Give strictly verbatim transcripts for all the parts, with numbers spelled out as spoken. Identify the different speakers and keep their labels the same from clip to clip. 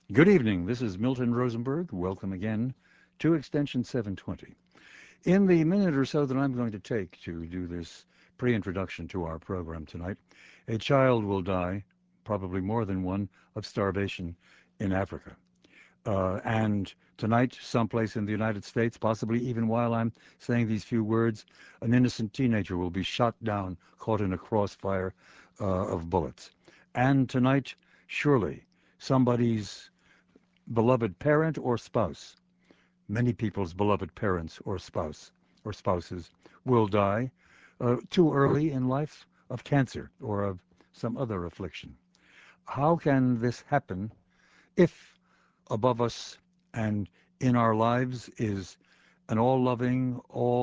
Speaker 1: Good evening. This is Milton Rosenberg. Welcome again to Extension seven twenty. In the minute or so that I'm going to take to do this pre-introduction to our program tonight, a child will die, probably more than one, of starvation in Africa. Uh, and tonight, someplace in the United States, possibly even while I'm saying these few words, an innocent teenager will be shot down, caught in a crossfire uh, of bullets. And tonight, surely, somebody's beloved parent or spouse, many people's beloved parents or spouse or spouses will die uh, too early in life of cancer or of some other affliction. How can this happen if above us and in our lives is an all-loving,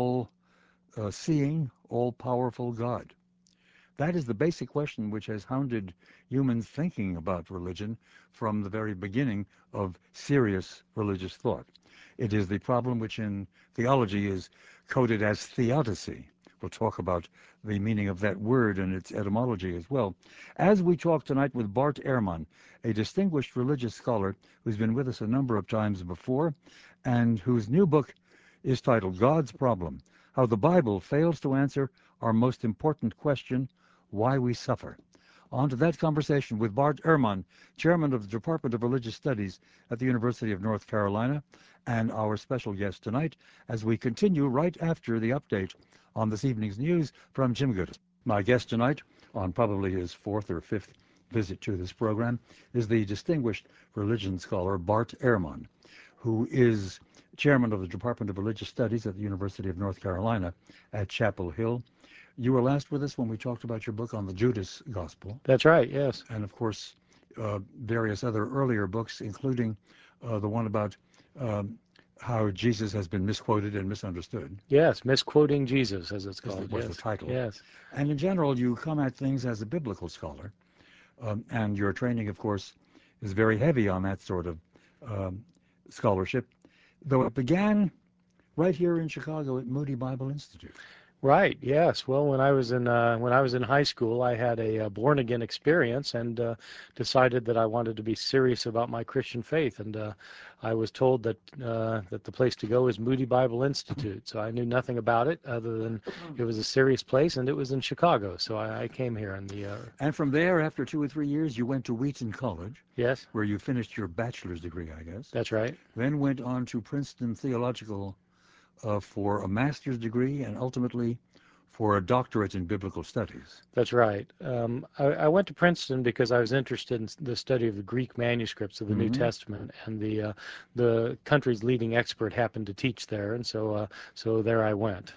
Speaker 1: all-seeing, all-powerful God? That is the basic question which has hounded human thinking about religion from the very beginning of serious religious thought. It is the problem which in theology is coded as theodicy. We'll talk about the meaning of that word and its etymology as well. As we talk tonight with Bart Ehrman, a distinguished religious scholar who's been with us a number of times before and whose new book is titled God's Problem: How the Bible Fails to Answer Our Most Important Question, Why We Suffer. On to that conversation with Bart Ehrman, chairman of the Department of Religious Studies at the University of North Carolina, and our special guest tonight as we continue right after the update on this evening's news from Jim Goodes. My guest tonight, on probably his fourth or fifth visit to this program, is the distinguished religion scholar Bart Ehrman, who is chairman of the Department of Religious Studies at the University of North Carolina at Chapel Hill. You were last with us when we talked about your book on the Judas Gospel.
Speaker 2: That's right, yes.
Speaker 1: And, of course, uh, various other earlier books, including uh, the one about um, how Jesus has been misquoted and misunderstood.
Speaker 2: Yes, misquoting Jesus, as it's
Speaker 1: Is the,
Speaker 2: called,
Speaker 1: was the
Speaker 2: yes.
Speaker 1: title.
Speaker 2: Yes.
Speaker 1: And in general, you come at things as a biblical scholar. Um, and your training, of course, is very heavy on that sort of um, scholarship, though it began right here in Chicago at Moody Bible Institute.
Speaker 2: Right, yes. Well, when I was in uh, when I was in high school, I had a uh, born again experience and uh, decided that I wanted to be serious about my Christian faith. And uh, I was told that uh, that the place to go is Moody Bible Institute. So I knew nothing about it other than it was a serious place, and it was in Chicago. So I, I came here. And the uh,
Speaker 1: And from there, after two or three years, you went to Wheaton College,
Speaker 2: yes,
Speaker 1: where you finished your bachelor's degree, I guess.
Speaker 2: that's right.
Speaker 1: Then went on to Princeton Theological uh, for a master's degree and ultimately for a doctorate in biblical studies.
Speaker 2: That's right. Um, I, I went to Princeton because I was interested in the study of the Greek manuscripts of the New
Speaker 1: Mm-hmm.
Speaker 2: Testament, and the uh, the country's leading expert happened to teach there, and so uh, so there I went.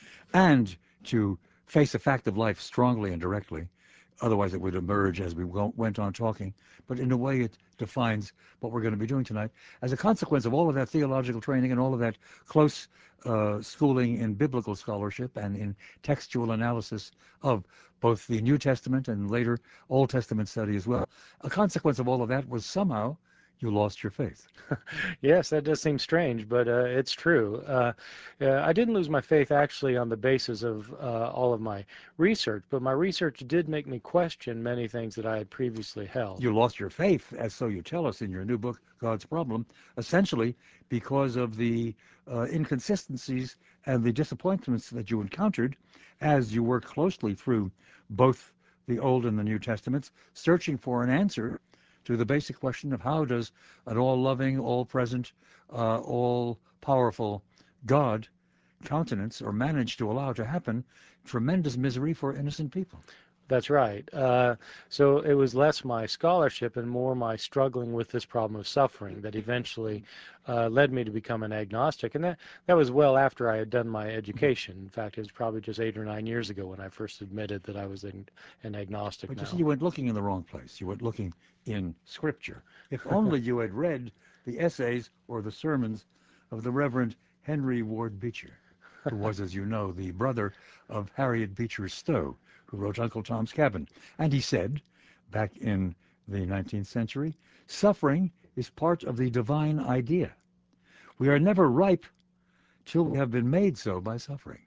Speaker 1: And to face a fact of life strongly and directly. Otherwise, it would emerge as we went on talking. But in a way, it defines what we're going to be doing tonight. As a consequence of all of that theological training and all of that close uh, schooling in biblical scholarship and in textual analysis of both the New Testament and later Old Testament study as well, a consequence of all of that was somehow you lost your faith.
Speaker 2: Yes, that does seem strange, but uh, it's true. Uh, uh, I didn't lose my faith actually on the basis of uh, all of my research, but my research did make me question many things that I had previously held.
Speaker 1: You lost your faith, as so you tell us in your new book, God's Problem, essentially because of the uh, inconsistencies and the disappointments that you encountered as you worked closely through both the Old and the New Testaments, searching for an answer to the basic question of how does an all-loving, all-present, uh, all-powerful God countenance or manage to allow to happen tremendous misery for innocent people.
Speaker 2: That's right. Uh, so it was less my scholarship and more my struggling with this problem of suffering that eventually uh, led me to become an agnostic. And that, that was well after I had done my education. In fact, it was probably just eight or nine years ago when I first admitted that I was an, an agnostic
Speaker 1: But you see,
Speaker 2: now.
Speaker 1: you went looking in the wrong place. You went looking in Scripture. If only you had read the essays or the sermons of the Reverend Henry Ward Beecher, who was, as you know, the brother of Harriet Beecher Stowe, who wrote Uncle Tom's Cabin. And he said, back in the nineteenth century, suffering is part of the divine idea. We are never ripe till we have been made so by suffering.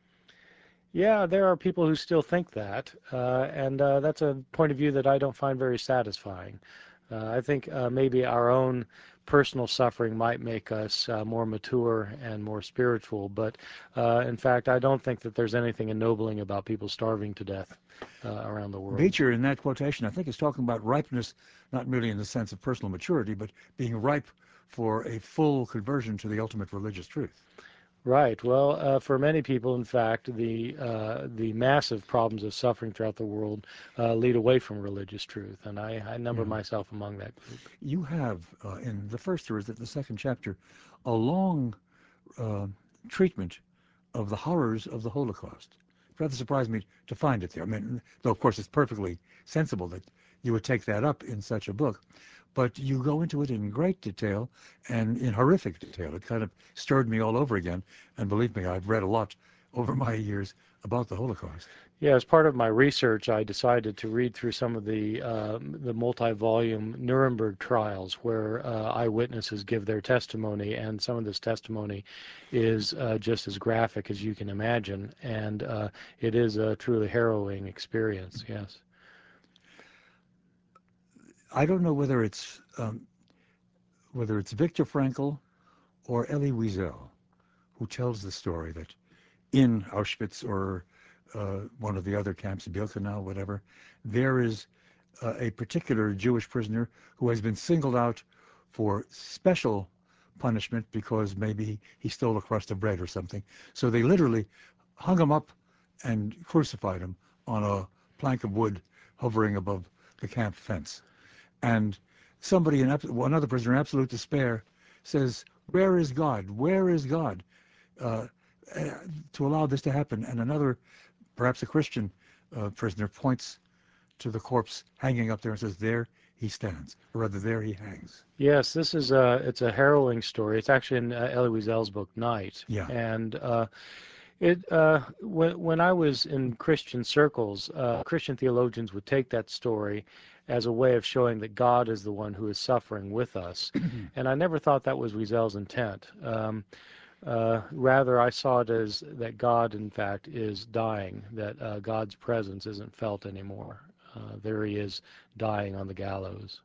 Speaker 2: Yeah, there are people who still think that, uh, and uh, that's a point of view that I don't find very satisfying. Uh, I think uh, maybe our own personal suffering might make us uh, more mature and more spiritual. But uh, in fact, I don't think that there's anything ennobling about people starving to death uh, around the world.
Speaker 1: Beecher, in that quotation, I think is talking about ripeness, not merely in the sense of personal maturity, but being ripe for a full conversion to the ultimate religious truth.
Speaker 2: Right. Well, uh, for many people, in fact, the uh, the massive problems of suffering throughout the world uh, lead away from religious truth, and I, I number
Speaker 1: Yeah.
Speaker 2: myself among that group.
Speaker 1: You have, uh, in the first, or is it the second chapter, a long uh, treatment of the horrors of the Holocaust. It rather surprised me to find it there. I mean, though of course it's perfectly sensible that you would take that up in such a book, but you go into it in great detail and in horrific detail. It kind of stirred me all over again, and believe me, I've read a lot over my years about the Holocaust.
Speaker 2: Yeah, as part of my research, I decided to read through some of the uh, the multi-volume Nuremberg trials, where uh, eyewitnesses give their testimony, and some of this testimony is uh, just as graphic as you can imagine, and uh, it is a truly harrowing experience. Yes.
Speaker 1: I don't know whether it's um, whether it's Viktor Frankl or Elie Wiesel who tells the story that in Auschwitz or uh, one of the other camps, Birkenau, whatever, there is uh, a particular Jewish prisoner who has been singled out for special punishment because maybe he stole a crust of bread or something. So they literally hung him up and crucified him on a plank of wood hovering above the camp fence. And somebody, in another prisoner in absolute despair, says, "Where is God? Where is God?" Uh, to allow this to happen. And another, perhaps a Christian uh, prisoner, points to the corpse hanging up there and says, "There he stands," or rather, "There he hangs."
Speaker 2: Yes, this is a it's a harrowing story. It's actually in uh, Elie Wiesel's book Night,
Speaker 1: Yeah.
Speaker 2: and uh, it uh, when when I was in Christian circles, uh, Christian theologians would take that story as a way of showing that God is the one who is suffering with us, and I never thought that was Wiesel's intent. Um, uh, rather, I saw it as that God, in fact, is dying, that uh, God's presence isn't felt anymore. Uh, there he is dying on the gallows.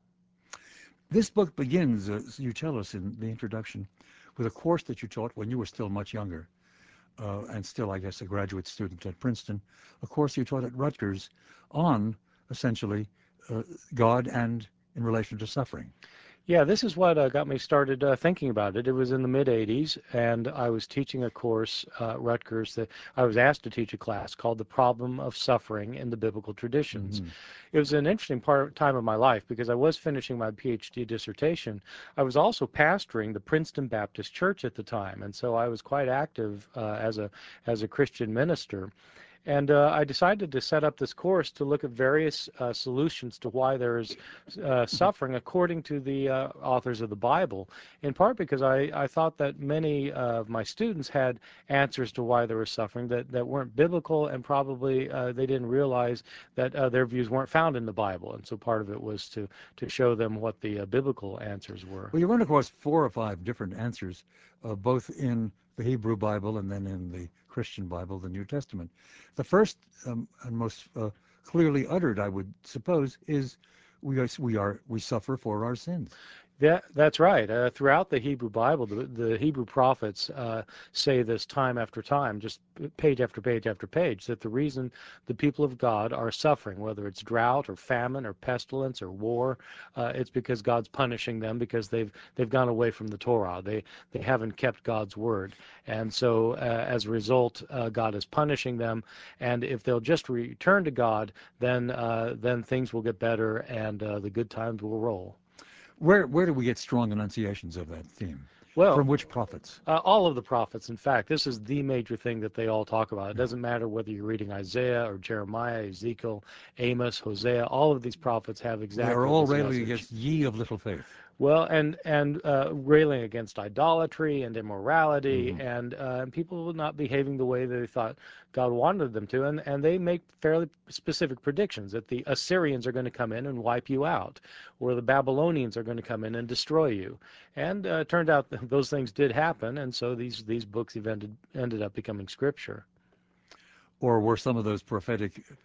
Speaker 1: This book begins, as you tell us in the introduction, with a course that you taught when you were still much younger, uh, and still, I guess, a graduate student at Princeton, a course you taught at Rutgers on, essentially, uh, God and in relation to suffering.
Speaker 2: Yeah, this is what uh, got me started uh, thinking about it. It was in the mid eighties, and I was teaching a course uh, at Rutgers that I was asked to teach a class called The Problem of Suffering in the Biblical Traditions.
Speaker 1: Mm-hmm.
Speaker 2: It was an interesting part time of my life because I was finishing my PhD dissertation. I was also pastoring the Princeton Baptist Church at the time, and so I was quite active uh, as a as a Christian minister. And uh, I decided to set up this course to look at various uh, solutions to why there is uh, suffering according to the uh, authors of the Bible, in part because I, I thought that many of my students had answers to why there was suffering that, that weren't biblical, and probably uh, they didn't realize that uh, their views weren't found in the Bible. And so part of it was to, to show them what the uh, biblical answers were.
Speaker 1: Well, you run across four or five different answers, uh, both in the Hebrew Bible and then in the Christian Bible, the New Testament. The first um, and most uh, clearly uttered, I would suppose, is we are, we are we suffer for our sins.
Speaker 2: That, that's right. Uh, throughout the Hebrew Bible, the, the Hebrew prophets uh, say this time after time, just page after page after page, that the reason the people of God are suffering, whether it's drought or famine or pestilence or war, uh, it's because God's punishing them because they've they've gone away from the Torah. They they haven't kept God's word, and so uh, as a result, uh, God is punishing them. And if they'll just return to God, then uh, then things will get better and uh, the good times will roll.
Speaker 1: Where where do we get strong enunciations of that theme?
Speaker 2: Well,
Speaker 1: From which prophets?
Speaker 2: Uh, all of the prophets, in fact, this is the major thing that they all talk about. It
Speaker 1: Yeah.
Speaker 2: doesn't matter whether you're reading Isaiah or Jeremiah, Ezekiel, Amos, Hosea, all of these prophets have
Speaker 1: They are
Speaker 2: exactly
Speaker 1: all
Speaker 2: this
Speaker 1: railing
Speaker 2: message.
Speaker 1: against ye of little faith.
Speaker 2: Well, and and uh, railing against idolatry and immorality
Speaker 1: Mm-hmm.
Speaker 2: and uh, people not behaving the way they thought God wanted them to, and and they make fairly specific predictions that the Assyrians are going to come in and wipe you out, or the Babylonians are going to come in and destroy you. And uh, it turned out that those things did happen, and so these these books ended ended up becoming scripture.
Speaker 1: Or were some of those prophetic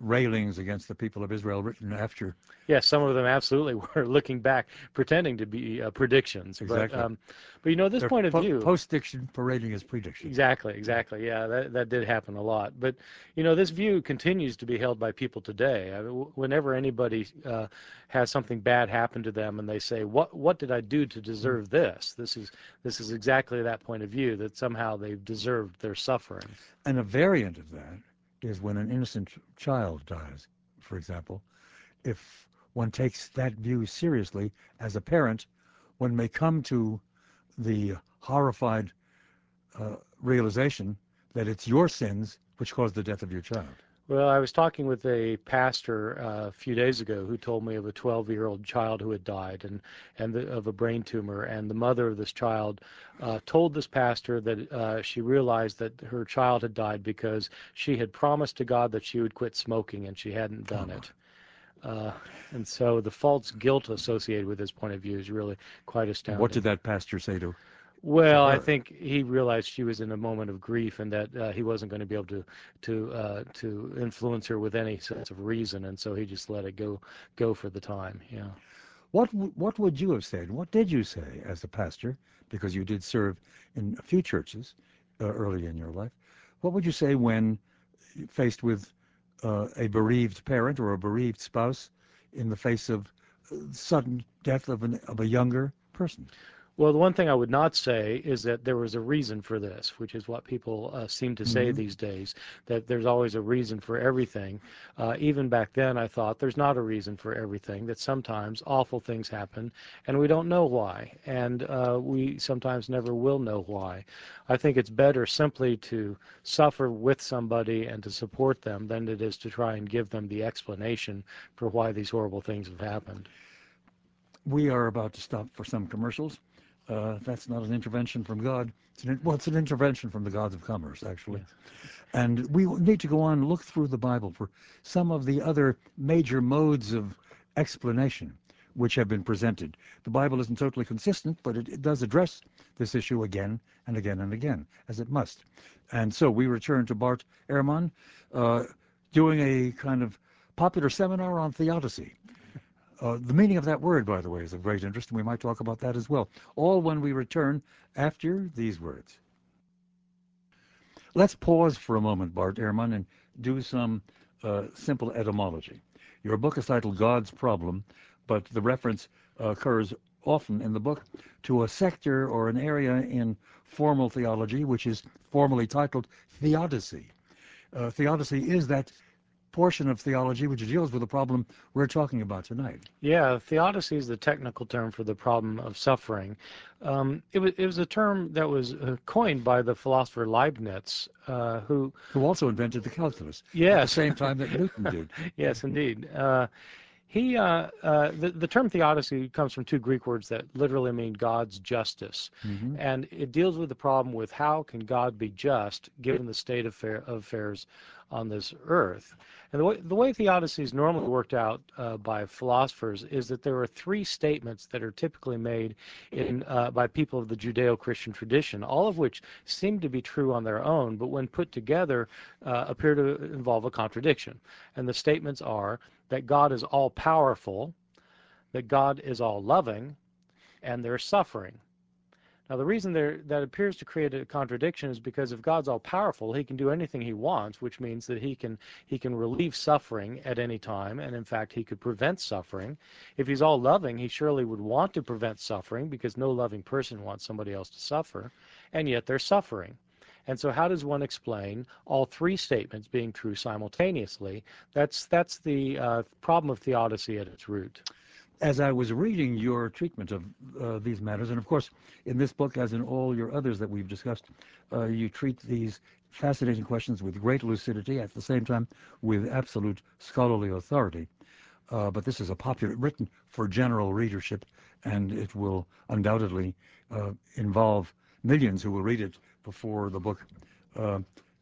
Speaker 1: railings against the people of Israel written after.
Speaker 2: Yes, some of them absolutely were looking back, pretending to be uh, predictions. But
Speaker 1: Exactly.
Speaker 2: um, but you know, this
Speaker 1: They're
Speaker 2: point of
Speaker 1: po-
Speaker 2: view.
Speaker 1: post-diction parading as prediction.
Speaker 2: Exactly, exactly. Yeah, that that did happen a lot. But you know, this view continues to be held by people today. I mean, w- whenever anybody uh, has something bad happen to them, and they say, "What what did I do to deserve this?" This is this is exactly that point of view, that somehow they've deserved their suffering.
Speaker 1: And a variant of that is when an innocent child dies, for example. If one takes that view seriously as a parent, one may come to the horrified uh, realization that it's your sins which caused the death of your child.
Speaker 2: Well, I was talking with a pastor uh, a few days ago who told me of a twelve-year-old child who had died, and and the, of a brain tumor. And the mother of this child uh, told this pastor that uh, she realized that her child had died because she had promised to God that she would quit smoking, and she hadn't
Speaker 1: Oh,
Speaker 2: done
Speaker 1: my.
Speaker 2: it. Uh, and so the false guilt associated with this point of view is really quite
Speaker 1: What did
Speaker 2: astounding.
Speaker 1: that pastor say to, to
Speaker 2: Well, I
Speaker 1: her?
Speaker 2: think he realized she was in a moment of grief, and that uh, he wasn't going to be able to to uh, to influence her with any sense of reason, and so he just let it go go for the time. Yeah.
Speaker 1: What, w- what would you have said? What did you say as a pastor? Because you did serve in a few churches uh, early in your life. What would you say when faced with uh, a bereaved parent or a bereaved spouse in the face of uh, sudden death of, an, of a younger person?
Speaker 2: Well, the one thing I would not say is that there was a reason for this, which is what people uh, seem to say
Speaker 1: Mm-hmm.
Speaker 2: these days, that there's always a reason for everything. Uh, even back then, I thought there's not a reason for everything, that sometimes awful things happen and we don't know why, and uh, we sometimes never will know why. I think it's better simply to suffer with somebody and to support them than it is to try and give them the explanation for why these horrible things have happened.
Speaker 1: We are about to stop for some commercials. Uh, that's not an intervention from God. It's an, well, it's an intervention from the gods of commerce, actually.
Speaker 2: Yes.
Speaker 1: And we need to go on and look through the Bible for some of the other major modes of explanation which have been presented. The Bible isn't totally consistent, but it, it does address this issue again and again and again, as it must. And so we return to Bart Ehrman uh, doing a kind of popular seminar on theodicy. Uh, the meaning of that word, by the way, is of great interest, and we might talk about that as well. All when we return after these words. Let's pause for a moment, Bart Ehrman, and do some uh, simple etymology. Your book is titled God's Problem, but the reference uh, occurs often in the book to a sector or an area in formal theology which is formally titled theodicy. Uh, theodicy is that portion of theology which deals with the problem we're talking about tonight.
Speaker 2: Yeah, theodicy is the technical term for the problem of suffering. Um, it, was, it was a term that was uh, coined by the philosopher Leibniz, uh, who,
Speaker 1: Who also invented the calculus at the
Speaker 2: yes,
Speaker 1: same time that Newton did.
Speaker 2: yes, indeed. Uh, he, uh, uh, the, the term theodicy comes from two Greek words that literally mean God's justice.
Speaker 1: Hmm.
Speaker 2: And it deals with the problem with how can God be just given the state of, fair, of affairs on this earth. And the way, the way theodicy is normally worked out uh, by philosophers is that there are three statements that are typically made in, uh, by people of the Judeo-Christian tradition, all of which seem to be true on their own, but when put together uh, appear to involve a contradiction. And the statements are that God is all-powerful, that God is all-loving, and there's suffering. Now, the reason there, that appears to create a contradiction is because if God's all-powerful, he can do anything he wants, which means that he can, he can relieve suffering at any time, and in fact, he could prevent suffering. If he's all-loving, he surely would want to prevent suffering, because no loving person wants somebody else to suffer, and yet there's suffering. And so how does one explain all three statements being true simultaneously? That's, that's the uh, problem of theodicy at its root.
Speaker 1: As I was reading your treatment of uh, these matters, and of course, in this book, as in all your others that we've discussed, uh, you treat these fascinating questions with great lucidity, at the same time with absolute scholarly authority. Uh, but this is a popular, written for general readership, and it will undoubtedly uh, involve millions who will read it before the book uh,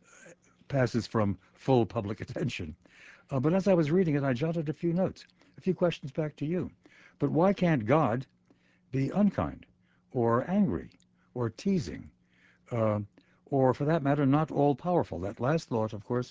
Speaker 1: passes from full public attention. Uh, but as I was reading it, I jotted a few notes, a few questions back to you. But why can't God be unkind or angry or teasing uh, or, for that matter, not all-powerful? That last thought, of course,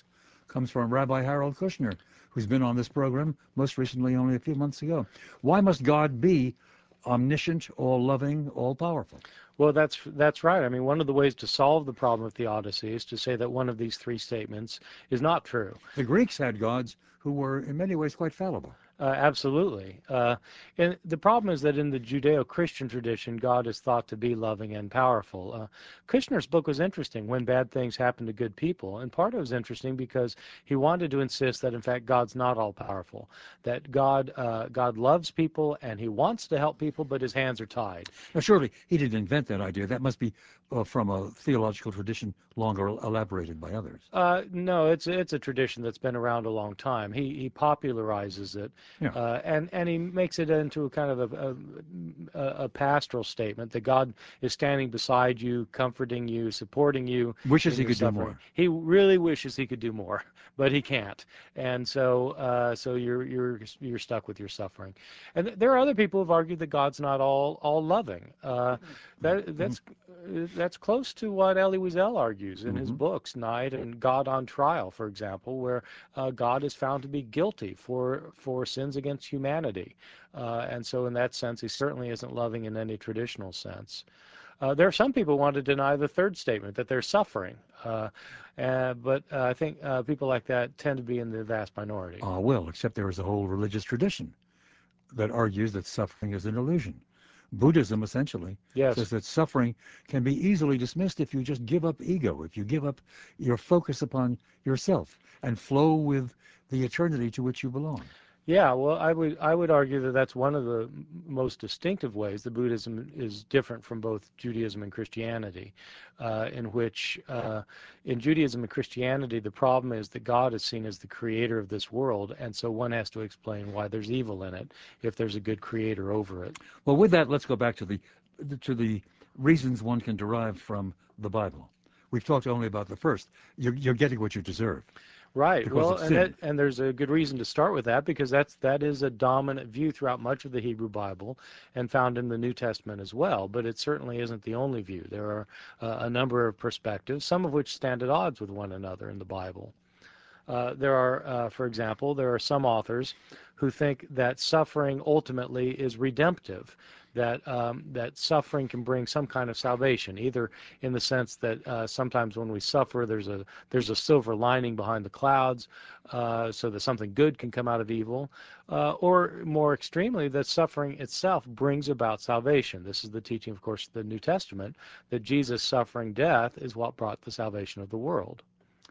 Speaker 1: comes from Rabbi Harold Kushner, who's been on this program most recently only a few months ago. Why must God be omniscient, all-loving, all-powerful?
Speaker 2: Well, that's that's right. I mean, one of the ways to solve the problem of theodicy is to say that one of these three statements is not true.
Speaker 1: The Greeks had gods who were in many ways quite fallible.
Speaker 2: Uh, absolutely. Uh, and the problem is that in the Judeo-Christian tradition, God is thought to be loving and powerful. Uh, Kushner's book was interesting, When Bad Things Happen to Good People, and part of it was interesting because he wanted to insist that, in fact, God's not all-powerful, that God, uh, God loves people and he wants to help people, but his hands are tied.
Speaker 1: Now, surely he didn't invent that idea. That must be uh, from a theological tradition longer elaborated by others.
Speaker 2: Uh, no, it's it's a tradition that's been around a long time. He he popularizes it,
Speaker 1: Yeah.
Speaker 2: uh, and and he makes it into a kind of a, a, a pastoral statement that God is standing beside you, comforting you, supporting you
Speaker 1: Wishes
Speaker 2: in
Speaker 1: he
Speaker 2: your
Speaker 1: could do
Speaker 2: suffering.
Speaker 1: more.
Speaker 2: He really wishes he could do more, but he can't, and so uh, so you're you're you're stuck with your suffering. And th- there are other people who've argued that God's not all all loving. Uh, that that's that's close to what Elie Wiesel argues in his
Speaker 1: Mm-hmm.
Speaker 2: books, Night and God on Trial, for example, where uh, God is found to be guilty for for sins against humanity, uh, and so in that sense, he certainly isn't loving in any traditional sense. Uh, there are some people who want to deny the third statement, that they're suffering, uh, uh, but uh, I think uh, people like that tend to be in the vast minority.
Speaker 1: Ah, well, except there is a whole religious tradition that argues that suffering is an illusion. Buddhism essentially
Speaker 2: Yes.
Speaker 1: says that suffering can be easily dismissed if you just give up ego, if you give up your focus upon yourself and flow with the eternity to which you belong.
Speaker 2: Yeah, well, I would I would argue that that's one of the m- most distinctive ways that Buddhism is different from both Judaism and Christianity, uh, in which uh, in Judaism and Christianity the problem is that God is seen as the creator of this world, and so one has to explain why there's evil in it if there's a good creator over it.
Speaker 1: Well, with that, let's go back to the to the reasons one can derive from the Bible. We've talked only about the first. You're, you're getting what you deserve
Speaker 2: Right.
Speaker 1: because
Speaker 2: Well,
Speaker 1: of
Speaker 2: and that,
Speaker 1: sin.
Speaker 2: and there's a good reason to start with that because that's that is a dominant view throughout much of the Hebrew Bible and found in the New Testament as well. But it certainly isn't the only view. There are uh, a number of perspectives, some of which stand at odds with one another in the Bible. Uh, there are, uh, for example, there are some authors who think that suffering ultimately is redemptive, that um, that suffering can bring some kind of salvation, either in the sense that uh, sometimes when we suffer, there's a there's a silver lining behind the clouds, uh, so that something good can come out of evil, uh, or more extremely, that suffering itself brings about salvation. This is the teaching, of course, of the New Testament, that Jesus' suffering death is what brought the salvation of the world.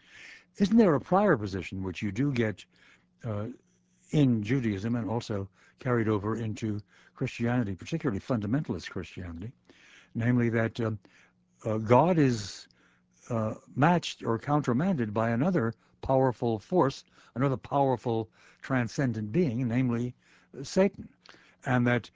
Speaker 1: Isn't there a prior position which you do get uh, in Judaism and also carried over into Christianity, particularly fundamentalist Christianity, namely that um, uh, God is uh, matched or countermanded by another powerful force, another powerful transcendent being, namely uh, Satan, and that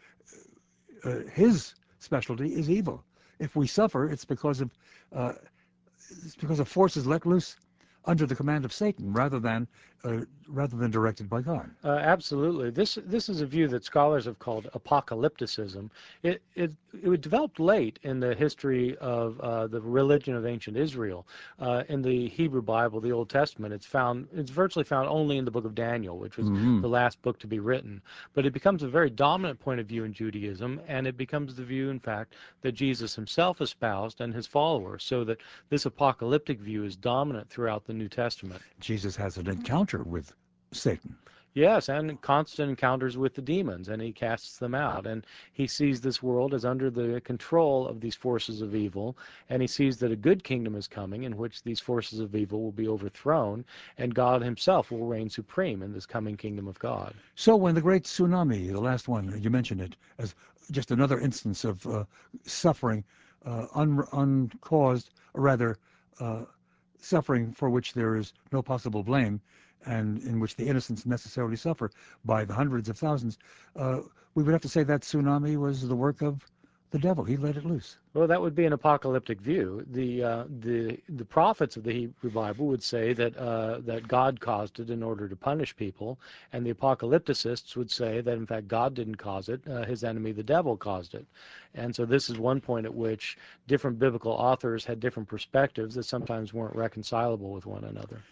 Speaker 1: uh, his specialty is evil. If we suffer, it's because of uh, it's because of forces let loose under the command of Satan, rather than uh, rather than directed by God.
Speaker 2: Uh, absolutely. This this is a view that scholars have called apocalypticism. It it it developed late in the history of uh, the religion of ancient Israel. Uh, in the Hebrew Bible, the Old Testament, it's found it's virtually found only in the book of Daniel, which was
Speaker 1: Mm-hmm.
Speaker 2: the last book to be written. But it becomes a very dominant point of view in Judaism, and it becomes the view, in fact, that Jesus himself espoused and his followers. So that this apocalyptic view is dominant throughout the New Testament.
Speaker 1: Jesus has an encounter with Satan.
Speaker 2: Yes, and constant encounters with the demons, and he casts them out. And he sees this world as under the control of these forces of evil, and he sees that a good kingdom is coming in which these forces of evil will be overthrown, and God himself will reign supreme in this coming kingdom of God.
Speaker 1: So when the great tsunami, the last one, you mentioned it as just another instance of uh, suffering, uh, un- uncaused, or rather uh, suffering for which there is no possible blame, and in which the innocents necessarily suffer by the hundreds of thousands, uh, we would have to say that tsunami was the work of the devil. He let it loose.
Speaker 2: Well, that would be an apocalyptic view. The uh, the the prophets of the Hebrew Bible would say that uh, that God caused it in order to punish people, and the apocalypticists would say that in fact God didn't cause it; uh, his enemy, the devil, caused it. And so this is one point at which different biblical authors had different perspectives that sometimes weren't reconcilable with one another.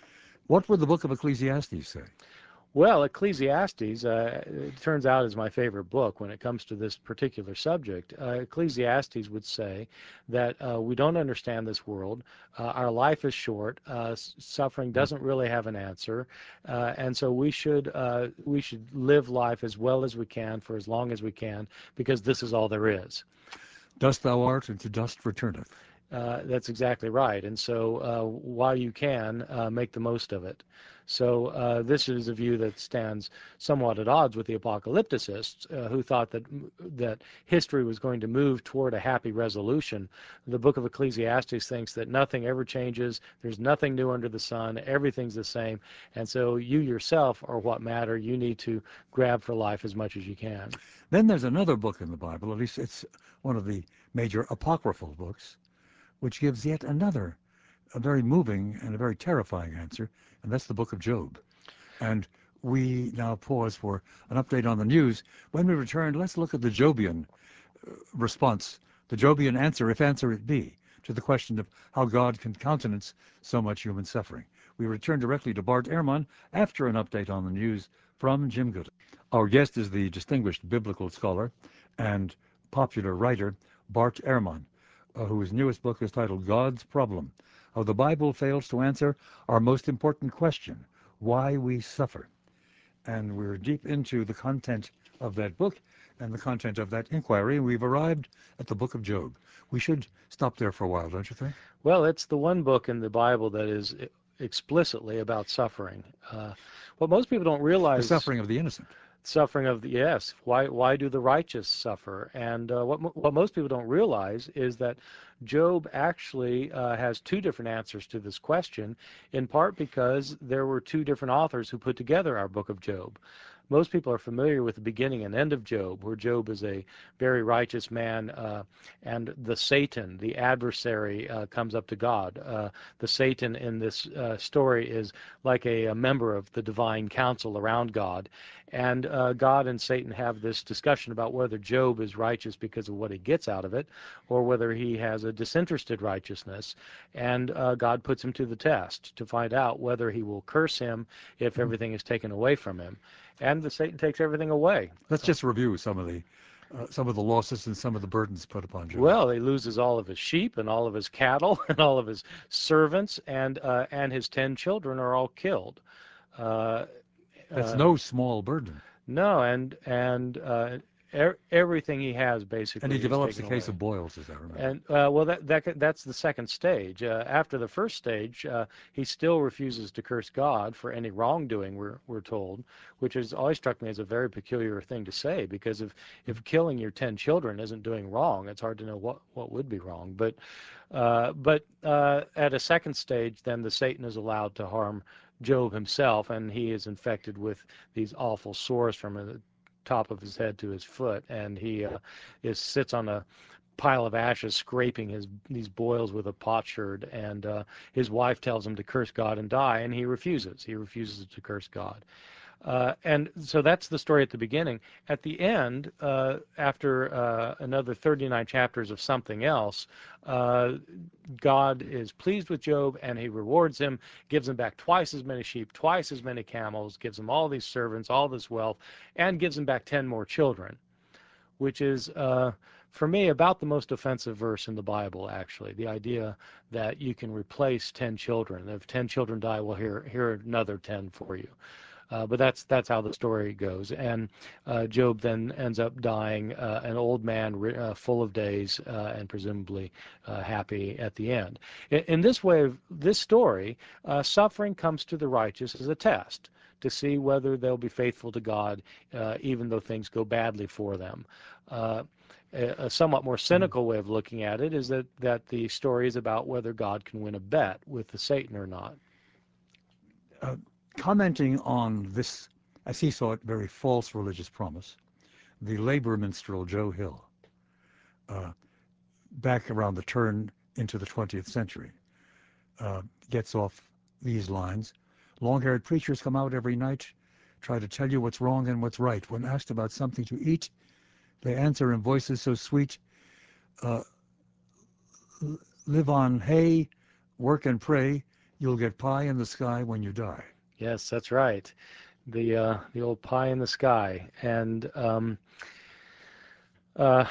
Speaker 1: What would the book of Ecclesiastes say?
Speaker 2: Well, Ecclesiastes, uh, it turns out, is my favorite book when it comes to this particular subject. Uh, Ecclesiastes would say that uh, we don't understand this world. Uh, our life is short. Uh, suffering doesn't really have an answer, uh, and so we should uh, we should live life as well as we can for as long as we can, because this is all there is.
Speaker 1: Dust thou art, and to dust returneth.
Speaker 2: Uh, that's exactly right. And so uh, while you can, uh, make the most of it. So uh, this is a view that stands somewhat at odds with the apocalypticists, uh, who thought that that history was going to move toward a happy resolution. The book of Ecclesiastes thinks that nothing ever changes, there's nothing new under the sun, everything's the same, and so you yourself are what matter. You need to grab for life as much as you can.
Speaker 1: Then there's another book in the Bible, at least it's one of the major apocryphal books, which gives yet another, a very moving and a very terrifying answer, and that's the book of Job. And we now pause for an update on the news. When we return, let's look at the Jobian uh, response, the Jobian answer, if answer it be, to the question of how God can countenance so much human suffering. We return directly to Bart Ehrman after an update on the news from Jim Gooden. Our guest is the distinguished biblical scholar and popular writer Bart Ehrman, uh, whose newest book is titled God's Problem: How the Bible Fails to Answer Our Most Important Question, Why We Suffer. And we're deep into the content of that book and the content of that inquiry. We've arrived at the book of Job. We should stop there for a while, don't you think?
Speaker 2: Well, it's the one book in the Bible that is explicitly about suffering. Uh, what most people don't
Speaker 1: The
Speaker 2: realize,
Speaker 1: suffering of the innocent.
Speaker 2: suffering of the, yes, why why do the righteous suffer? And uh, what what most people don't realize is that Job actually uh, has two different answers to this question, in part because there were two different authors who put together our book of Job. Most people are familiar with the beginning and end of Job, where Job is a very righteous man, uh, and the Satan, the adversary, uh, comes up to God. Uh, the Satan in this uh, story is like a, a member of the divine council around God, and uh, God and Satan have this discussion about whether Job is righteous because of what he gets out of it, or whether he has a disinterested righteousness. And uh, God puts him to the test to find out whether he will curse him if everything is taken away from him. And the Satan takes everything away.
Speaker 1: Let's just review some of the uh, some of the losses and some of the burdens put upon Job.
Speaker 2: Well, he loses all of his sheep and all of his cattle and all of his servants, and uh, and his ten children are all killed. Uh,
Speaker 1: That's
Speaker 2: uh,
Speaker 1: no small burden.
Speaker 2: no, and and uh, er, everything he has
Speaker 1: And he
Speaker 2: basically is
Speaker 1: develops a
Speaker 2: taken
Speaker 1: case
Speaker 2: away.
Speaker 1: of boils, as I remember.
Speaker 2: And uh, well, that, that that's the second stage. Uh, after the first stage, uh, he still refuses to curse God for any wrongdoing. We're we're told, which has always struck me as a very peculiar thing to say, because if if killing your ten children isn't doing wrong, it's hard to know what what would be wrong. But uh, but uh, at a second stage, then the Satan is allowed to harm Job himself, and he is infected with these awful sores from the top of his head to his foot, and he uh, is sits on a pile of ashes scraping his these boils with a potsherd, and uh, his wife tells him to curse God and die, and he refuses. He refuses to curse God. Uh, and so that's the story at the beginning. At the end, uh, after uh, another thirty-nine chapters of something else, uh, God is pleased with Job, and he rewards him, gives him back twice as many sheep, twice as many camels, gives him all these servants, all this wealth, and gives him back ten more children, which is, uh, for me, about the most offensive verse in the Bible, actually. The idea that you can replace ten children. If ten children die, well, here, here are another ten for you. Uh, but that's that's how the story goes. And uh, Job then ends up dying, uh, an old man, uh, full of days, uh, and presumably uh, happy at the end. In, in this way, of this story, uh, suffering comes to the righteous as a test to see whether they'll be faithful to God, uh, even though things go badly for them. Uh, a, a somewhat more cynical way of looking at it is that, that the story is about whether God can win a bet with the Satan or not.
Speaker 1: Uh, commenting on this, as he saw it, very false religious promise, the labor minstrel Joe Hill, uh, back around the turn into the twentieth century, uh, gets off these lines. Long-haired preachers come out every night, try to tell you what's wrong and what's right. When asked about something to eat, they answer in voices so sweet, uh, live on hay, work and pray, you'll get pie in the sky when you die.
Speaker 2: Yes, that's right. The uh, the old pie in the sky, and um, uh,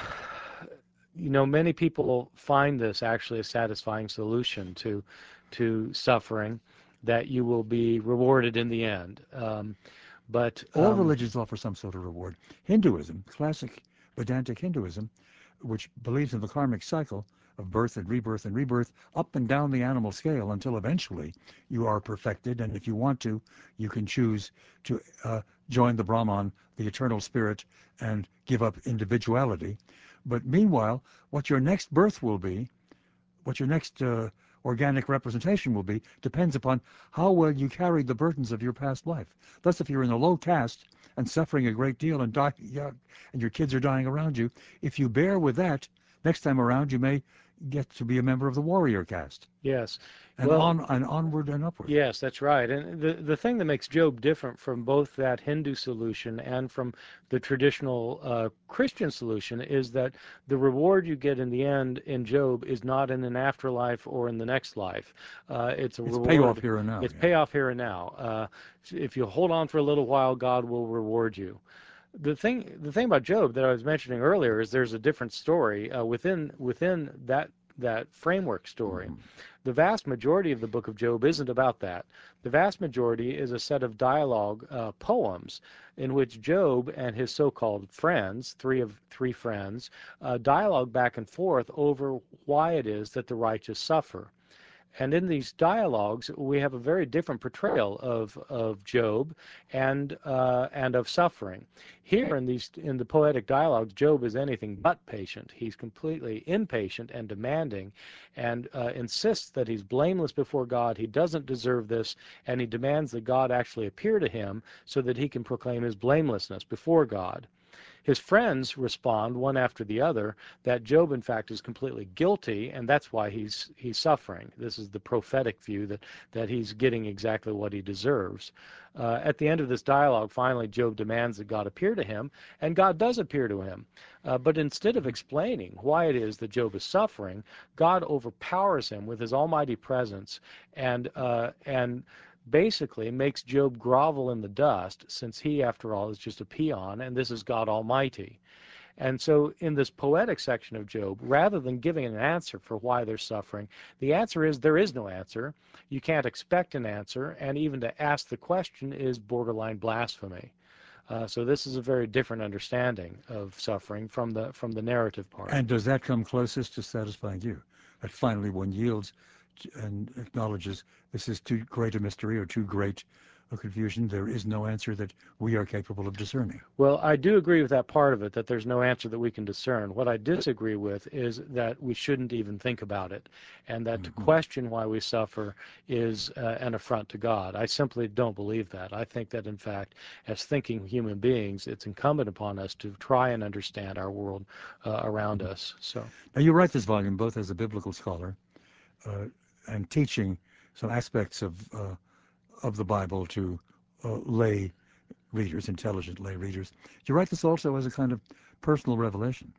Speaker 2: you know, many people find this actually a satisfying solution to to suffering, that you will be rewarded in the end. Um, but
Speaker 1: All
Speaker 2: um,
Speaker 1: religions offer some sort of reward. Hinduism, classic Vedantic Hinduism, which believes in the karmic cycle of birth and rebirth and rebirth up and down the animal scale until eventually you are perfected. And if you want to, you can choose to uh, join the Brahman, the eternal spirit, and give up individuality. But meanwhile, what your next birth will be, what your next uh, organic representation will be, depends upon how well you carried the burdens of your past life. Thus, if you're in a low caste and suffering a great deal and die, yeah, and your kids are dying around you, if you bear with that, next time around you may get to be a member of the warrior caste,
Speaker 2: yes,
Speaker 1: and
Speaker 2: well,
Speaker 1: on and onward and upward.
Speaker 2: yes, that's right. And the the thing that makes Job different from both that Hindu solution and from the traditional uh, Christian solution is that the reward you get in the end in Job is not in an afterlife or in the next life. Uh, it's a
Speaker 1: It's payoff
Speaker 2: reward.
Speaker 1: here and now.
Speaker 2: It's
Speaker 1: Yeah.
Speaker 2: payoff here and now. Uh, if you hold on for a little while, God will reward you. The thing the thing about Job that I was mentioning earlier is there's a different story uh, within within that that framework story.
Speaker 1: Mm-hmm.
Speaker 2: The vast majority of the book of Job isn't about that. The vast majority is a set of dialogue uh, poems in which Job and his so-called friends, three of three friends, uh, dialogue back and forth over why it is that the righteous suffer. And in these dialogues, we have a very different portrayal of, of Job and uh, and of suffering. Here in these in the poetic dialogues, Job is anything but patient. He's completely impatient and demanding, and uh, insists that he's blameless before God. He doesn't deserve this, and he demands that God actually appear to him so that he can proclaim his blamelessness before God. His friends respond one after the other that Job, in fact, is completely guilty, and that's why he's he's suffering. This is the prophetic view that that he's getting exactly what he deserves. Uh, at the end of this dialogue, finally, Job demands that God appear to him, and God does appear to him. Uh, but instead of explaining why it is that Job is suffering, God overpowers him with his almighty presence and uh, and basically makes Job grovel in the dust, since he, after all, is just a peon, and this is God Almighty. And so in this poetic section of Job, rather than giving an answer for why they're suffering, the answer is there is no answer. You can't expect an answer, and even to ask the question is borderline blasphemy. Uh, so this is a very different understanding of suffering from the from the narrative part.
Speaker 1: And does that come closest to satisfying you? That finally one yields and acknowledges this is too great a mystery or too great a confusion. There is no answer that we are capable of discerning.
Speaker 2: Well, I do agree with that part of it, that there's no answer that we can discern. What I disagree with is that we shouldn't even think about it, and that to
Speaker 1: Mm-hmm.
Speaker 2: question why we suffer is uh, an affront to God. I simply don't believe that. I think that, in fact, as thinking human beings, it's incumbent upon us to try and understand our world uh, around us. So,
Speaker 1: Now, you write this volume both as a biblical scholar uh, and teaching some aspects of uh, of the Bible to uh, lay readers, intelligent lay readers. You write this also as a kind of personal revelation.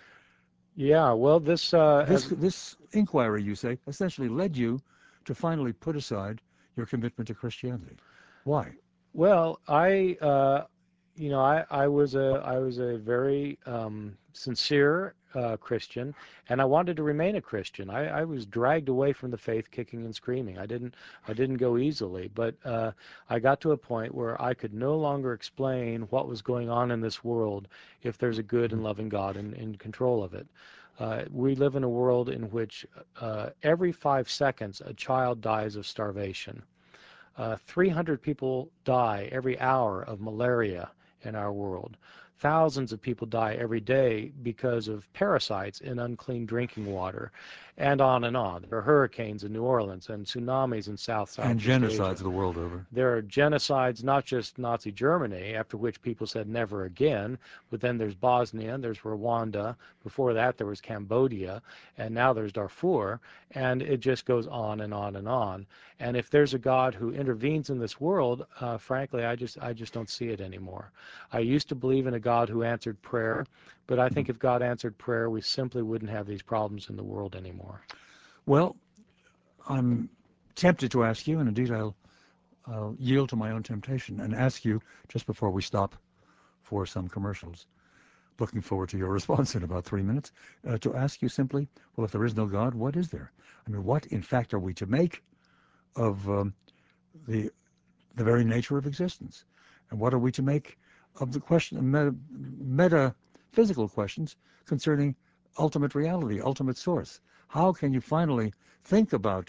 Speaker 2: yeah, well, this, uh,
Speaker 1: This
Speaker 2: as
Speaker 1: this inquiry, you say, essentially led you to finally put aside your commitment to Christianity. Why?
Speaker 2: well, I, uh, you know, I, I was a I was a very um, sincere uh, Christian, and I wanted to remain a Christian. I, I was dragged away from the faith, kicking and screaming. I didn't I didn't go easily, but uh, I got to a point where I could no longer explain what was going on in this world if there's a good and loving God in, in control of it. Uh, we live in a world in which uh, every five seconds a child dies of starvation. Uh, three hundred people die every hour of malaria in our world. Thousands of people die every day because of parasites in unclean drinking water, and on and on. There are hurricanes in New Orleans and tsunamis in South
Speaker 1: And
Speaker 2: Southeast
Speaker 1: genocides
Speaker 2: Asia.
Speaker 1: the world over.
Speaker 2: There are genocides, not just Nazi Germany, after which people said never again, but then there's Bosnia, there's Rwanda, before that there was Cambodia, and now there's Darfur, and it just goes on and on and on. And if there's a God who intervenes in this world, uh, frankly, I just I just don't see it anymore. I used to believe in a God who answered prayer, but I think if God answered prayer, we simply wouldn't have these problems in the world anymore.
Speaker 1: Well, I'm tempted to ask you, and indeed I'll, I'll yield to my own temptation and ask you, just before we stop for some commercials, looking forward to your response in about three minutes, uh, to ask you simply, well, if there is no God, what is there? I mean, what, in fact, are we to make of um, the the very nature of existence? And what are we to make of the question, meta, metaphysical questions concerning ultimate reality, ultimate source? How can you finally think about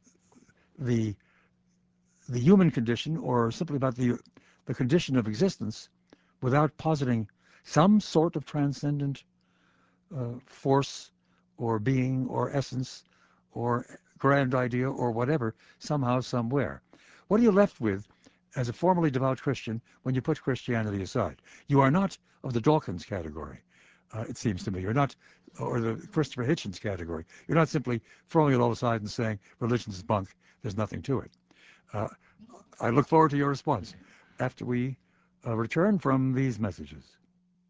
Speaker 1: the the human condition, or simply about the the condition of existence, without positing some sort of transcendent uh, force or being or essence or grand idea or whatever, somehow, somewhere? What are you left with as a formally devout Christian when you put Christianity aside? You are not of the Dawkins category, uh, it seems to me. You're not, or the Christopher Hitchens category. You're not simply throwing it all aside and saying religion is bunk, there's nothing to it. Uh, I look forward to your response after we uh, return from these messages.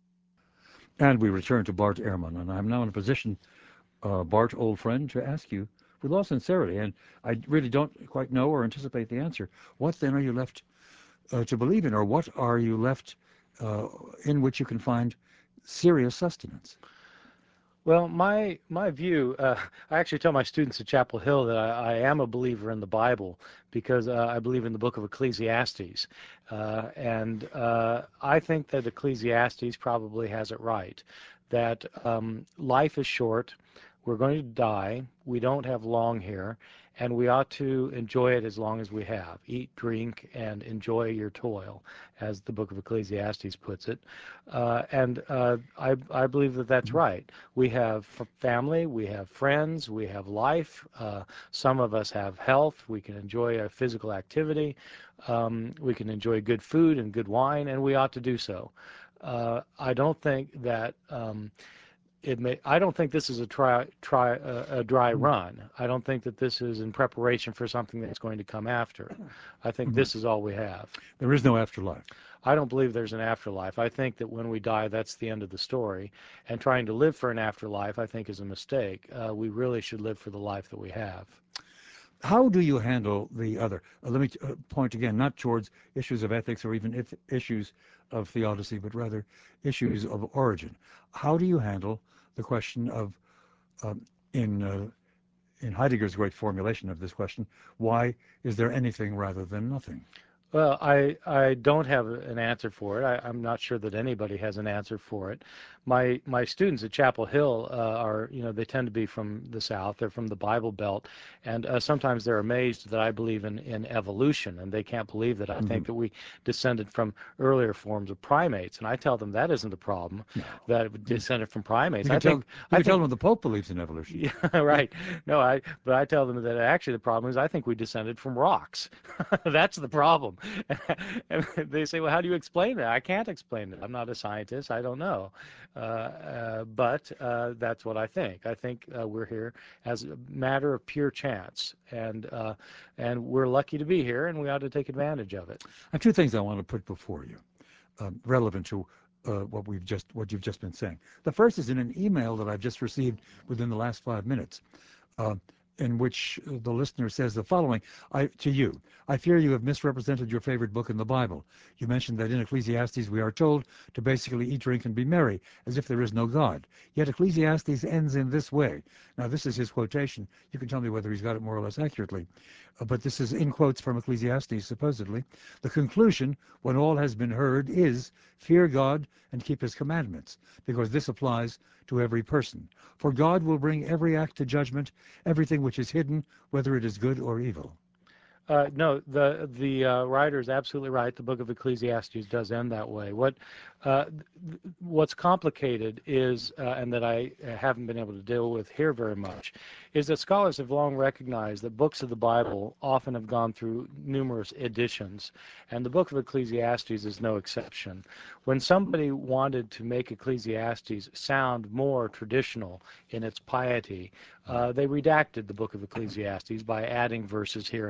Speaker 1: And we return to Bart Ehrman, and I'm now in a position, uh, Bart, old friend, to ask you with all sincerity, and I really don't quite know or anticipate the answer, what then are you left uh, to believe in, or what are you left uh, in which you can find serious sustenance?
Speaker 2: Well, my my view, uh, I actually tell my students at Chapel Hill that I, I am a believer in the Bible because uh, I believe in the book of Ecclesiastes. Uh, and uh, I think that Ecclesiastes probably has it right, that um, life is short, we're going to die, we don't have long here, and we ought to enjoy it as long as we have. Eat, drink, and enjoy your toil, as the book of Ecclesiastes puts it. Uh, and uh, I, I believe that that's right. We have family, we have friends, we have life. Uh, some of us have health. We can enjoy a physical activity. Um, we can enjoy good food and good wine, and we ought to do so. Uh, I don't think that um, it may. I don't think this is a try, try uh, a dry run. I don't think that this is in preparation for something that's going to come after. I think
Speaker 1: Mm-hmm.
Speaker 2: this is all we have.
Speaker 1: There is no afterlife.
Speaker 2: I don't believe there's an afterlife. I think that when we die, that's the end of the story. And trying to live for an afterlife, I think, is a mistake. Uh, we really should live for the life that we have.
Speaker 1: How do you handle the other? Uh, let me uh, point again, not towards issues of ethics or even if issues of theodicy, but rather issues of origin. How do you handle the question of, um, in uh, in Heidegger's great formulation of this question, why is there anything rather than nothing?
Speaker 2: Well, I, I don't have an answer for it. I, I'm not sure that anybody has an answer for it. My my students at Chapel Hill uh, are, you know, they tend to be from the South. They're from the Bible Belt, and uh, sometimes they're amazed that I believe in, in evolution, and they can't believe that I
Speaker 1: Mm-hmm.
Speaker 2: think that we descended from earlier forms of primates. And I tell them that isn't the problem,
Speaker 1: No.
Speaker 2: that it descended from primates.
Speaker 1: You
Speaker 2: I
Speaker 1: can tell
Speaker 2: think
Speaker 1: you
Speaker 2: I
Speaker 1: can tell
Speaker 2: think
Speaker 1: them the Pope believes in evolution.
Speaker 2: yeah, right. No, I but I tell them that actually the problem is I think we descended from rocks. That's the problem. And they say, well, how do you explain that? I can't explain it. I'm not a scientist. I don't know. Uh, uh, but uh, that's what I think. I think uh, we're here as a matter of pure chance, and uh, and we're lucky to be here, and we ought to take advantage of it.
Speaker 1: I have two things I want to put before you, um, relevant to uh, what we've just what you've just been saying. The first is in an email that I've just received within the last five minutes. Uh, in which the listener says the following I, to you. I fear you have misrepresented your favorite book in the Bible. You mentioned that in Ecclesiastes we are told to basically eat, drink, and be merry, as if there is no God. Yet Ecclesiastes ends in this way. Now, this is his quotation. You can tell me whether he's got it more or less accurately. Uh, but this is in quotes from Ecclesiastes, supposedly. The conclusion, when all has been heard, is fear God and keep his commandments, because this applies to every person. For God will bring every act to judgment, everything which is hidden, whether it is good or evil.
Speaker 2: Uh, no, the the uh, writer is absolutely right. The book of Ecclesiastes does end that way. What uh, th- what's complicated is, uh, and that I haven't been able to deal with here very much, is that scholars have long recognized that books of the Bible often have gone through numerous editions, and the book of Ecclesiastes is no exception. When somebody wanted to make Ecclesiastes sound more traditional in its piety, uh, they redacted the book of Ecclesiastes by adding verses here and there.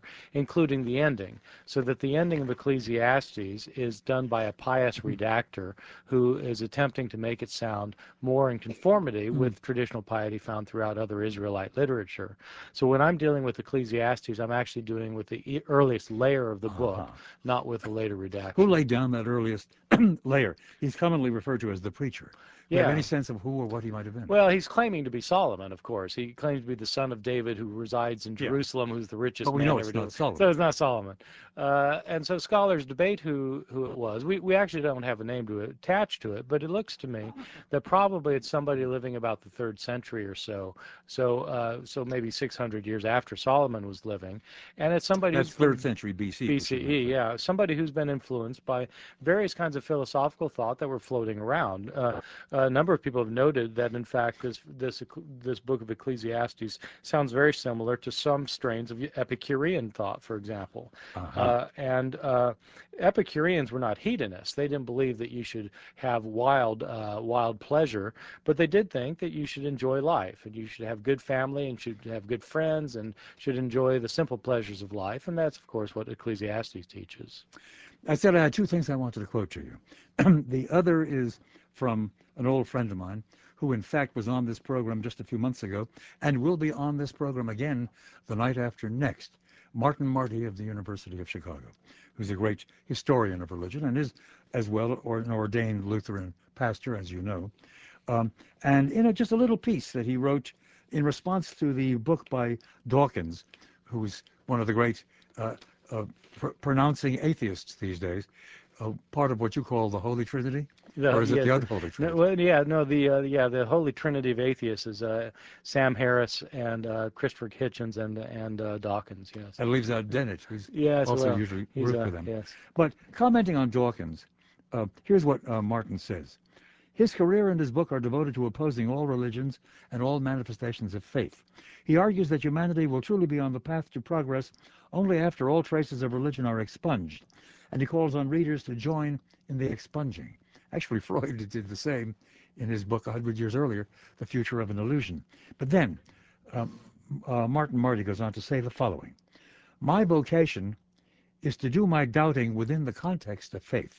Speaker 2: including the ending, so that the ending of Ecclesiastes is done by a pious redactor who is attempting to make it sound more in conformity
Speaker 1: Mm.
Speaker 2: with traditional piety found throughout other Israelite literature. So when I'm dealing with Ecclesiastes, I'm actually dealing with the e- earliest layer of the book,
Speaker 1: Uh-huh.
Speaker 2: not with a later
Speaker 1: Who
Speaker 2: redaction.
Speaker 1: laid down that earliest layer? He's commonly referred to as the preacher. Do you have any
Speaker 2: Yeah.
Speaker 1: sense of who or what he might have been?
Speaker 2: Well, he's claiming to be Solomon, of course. He claims to be the son of David who resides in
Speaker 1: Yeah.
Speaker 2: Jerusalem, who's the
Speaker 1: But
Speaker 2: richest
Speaker 1: we
Speaker 2: man
Speaker 1: know
Speaker 2: ever
Speaker 1: it's
Speaker 2: to.
Speaker 1: not Solomon.
Speaker 2: So it's not Solomon. Uh, and so scholars debate who, who it was. We, we actually don't have a name to attach to it, but it looks to me that probably it's somebody living about the third century or so. So uh, so maybe six hundred years after Solomon was living. And it's somebody
Speaker 1: That's
Speaker 2: who's
Speaker 1: third
Speaker 2: been
Speaker 1: century B C, we should
Speaker 2: B C E,
Speaker 1: mention.
Speaker 2: yeah, somebody who's been influenced by various kinds of philosophical thought that were floating around. Uh, a number of people have noted that, in fact, this this this book of Ecclesiastes sounds very similar to some strains of Epicurean thought, for example.
Speaker 1: Uh-huh.
Speaker 2: Uh, and uh, Epicureans were not hedonists; they didn't believe that you should have wild uh, wild pleasure, but they did think that you should enjoy life and you should have good family and should have good friends and should enjoy the simple pleasures of life. And that's, of course, what Ecclesiastes teaches.
Speaker 1: I said I had two things I wanted to quote to you. The other is from an old friend of mine who, in fact, was on this program just a few months ago and will be on this program again the night after next. Martin Marty of the University of Chicago, who's a great historian of religion and is as well or an ordained Lutheran pastor, as you know. Um, and in a, just a little piece that he wrote in response to the book by Dawkins, who's one of the great uh, uh, pr- pronouncing atheists these days, uh, part of what you call the Holy Trinity,
Speaker 2: The,
Speaker 1: or is it
Speaker 2: yes,
Speaker 1: the
Speaker 2: the,
Speaker 1: unholy
Speaker 2: no,
Speaker 1: Trinity?
Speaker 2: well, yeah, no, the uh, yeah, the Holy Trinity of atheists is uh, Sam Harris and uh, Christopher Hitchens and and uh, Dawkins. Yes,
Speaker 1: That leaves out Dennett, who's
Speaker 2: yes,
Speaker 1: also
Speaker 2: well,
Speaker 1: usually
Speaker 2: he's
Speaker 1: grouped
Speaker 2: uh,
Speaker 1: with them.
Speaker 2: yes,
Speaker 1: But commenting on Dawkins, uh, here's what uh, Martin says. His career and his book are devoted to opposing all religions and all manifestations of faith. He argues that humanity will truly be on the path to progress only after all traces of religion are expunged, and he calls on readers to join in the expunging. Actually, Freud did the same in his book a hundred years earlier, The Future of an Illusion. But then, um, uh, Martin Marty goes on to say the following. My vocation is to do my doubting within the context of faith.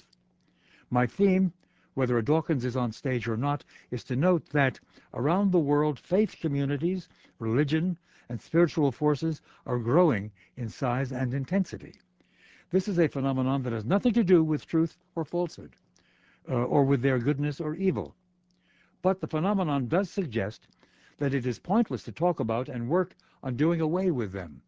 Speaker 1: My theme, whether a Dawkins is on stage or not, is to note that around the world, faith communities, religion, and spiritual forces are growing in size and intensity. This is a phenomenon that has nothing to do with truth or falsehood, uh, or with their goodness or evil. But the phenomenon does suggest that it is pointless to talk about and work on doing away with them.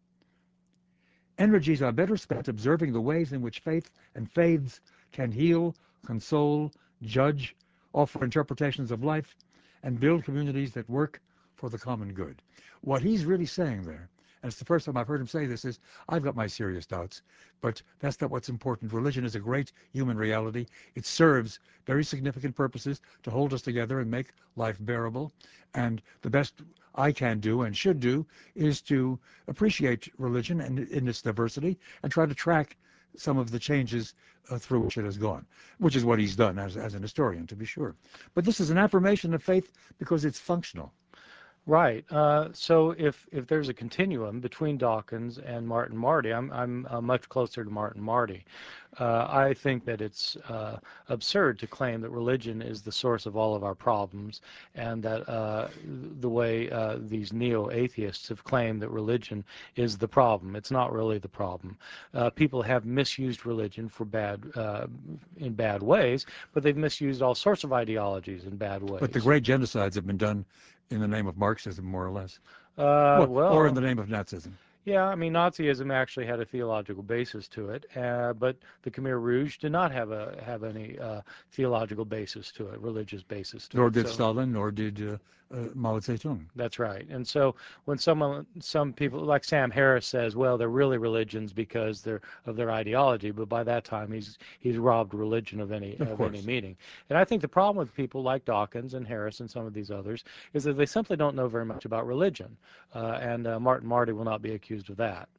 Speaker 1: Energies are better spent observing the ways in which faith and faiths can heal, console, judge, offer interpretations of life, and build communities that work for the common good. What he's really saying there, and it's the first time I've heard him say this, is I've got my serious doubts, but that's not what's important. Religion is a great human reality. It serves very significant purposes to hold us together and make life bearable. And the best I can do and should do is to appreciate religion and in its diversity and try to track some of the changes uh, through which it has gone, which is what he's done as, as an historian, to be sure. But this is an affirmation of faith because it's functional.
Speaker 2: right. Uh, so if if there's a continuum between Dawkins and Martin Marty, I'm I'm uh, much closer to Martin Marty. Uh, I think that it's uh, absurd to claim that religion is the source of all of our problems, and that uh, the way uh, these neo-atheists have claimed that religion is the problem. It's not really the problem. Uh, people have misused religion for bad, uh, in bad ways, but they've misused all sorts of ideologies in bad
Speaker 1: But the
Speaker 2: ways.
Speaker 1: great genocides have been done in the name of Marxism, more or less,
Speaker 2: Uh,
Speaker 1: well, or in
Speaker 2: well,
Speaker 1: the name of Nazism.
Speaker 2: Yeah, I mean, Nazism actually had a theological basis to it, uh, but the Khmer Rouge did not have a have any uh, theological basis to it, religious basis to
Speaker 1: Nor
Speaker 2: it.
Speaker 1: did
Speaker 2: So
Speaker 1: Stalin, nor did uh, uh, Mao Zedong.
Speaker 2: that's right. And so when someone, some people like Sam Harris says, well, they're really religions because they're of their ideology, but by that time he's he's robbed religion of any
Speaker 1: Of
Speaker 2: of any
Speaker 1: course.
Speaker 2: meaning. And I think the problem with people like Dawkins and Harris and some of these others is that they simply don't know very much about religion. Uh, and uh, Martin Marty will not be accused of that.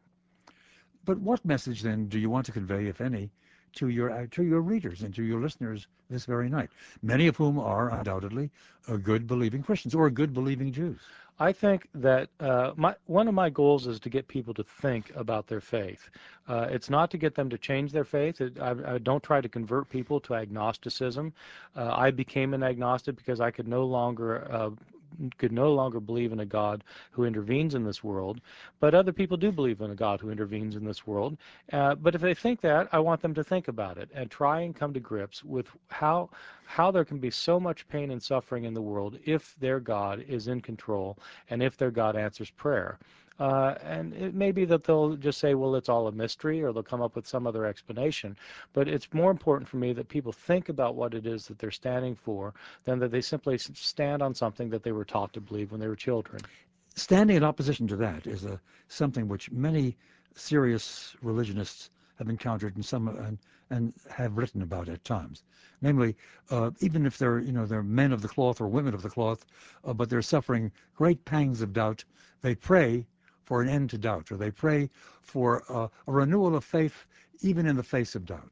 Speaker 1: But what message then do you want to convey, if any, to your uh, to your readers and to your listeners this very night? Many of whom are undoubtedly uh, good believing Christians or good believing Jews.
Speaker 2: I think that uh, my, one of my goals is to get people to think about their faith. Uh, it's not to get them to change their faith. It, I, I don't try to convert people to agnosticism. Uh, I became an agnostic because I could no longer uh, could no longer believe in a God who intervenes in this world, but other people do believe in a God who intervenes in this world. Uh, but if they think that, I want them to think about it and try and come to grips with how how there can be so much pain and suffering in the world if their God is in control and if their God answers prayer. Uh, and it may be that they'll just say, well, it's all a mystery, or they'll come up with some other explanation. But it's more important for me that people think about what it is that they're standing for than that they simply stand on something that they were taught to believe when they were children.
Speaker 1: Standing in opposition to that is a, something which many serious religionists have encountered and some and, and have written about at times. Namely, uh, even if they're you know they're men of the cloth or women of the cloth, uh, but they're suffering great pangs of doubt, they pray for an end to doubt, or they pray for uh, a renewal of faith even in the face of doubt,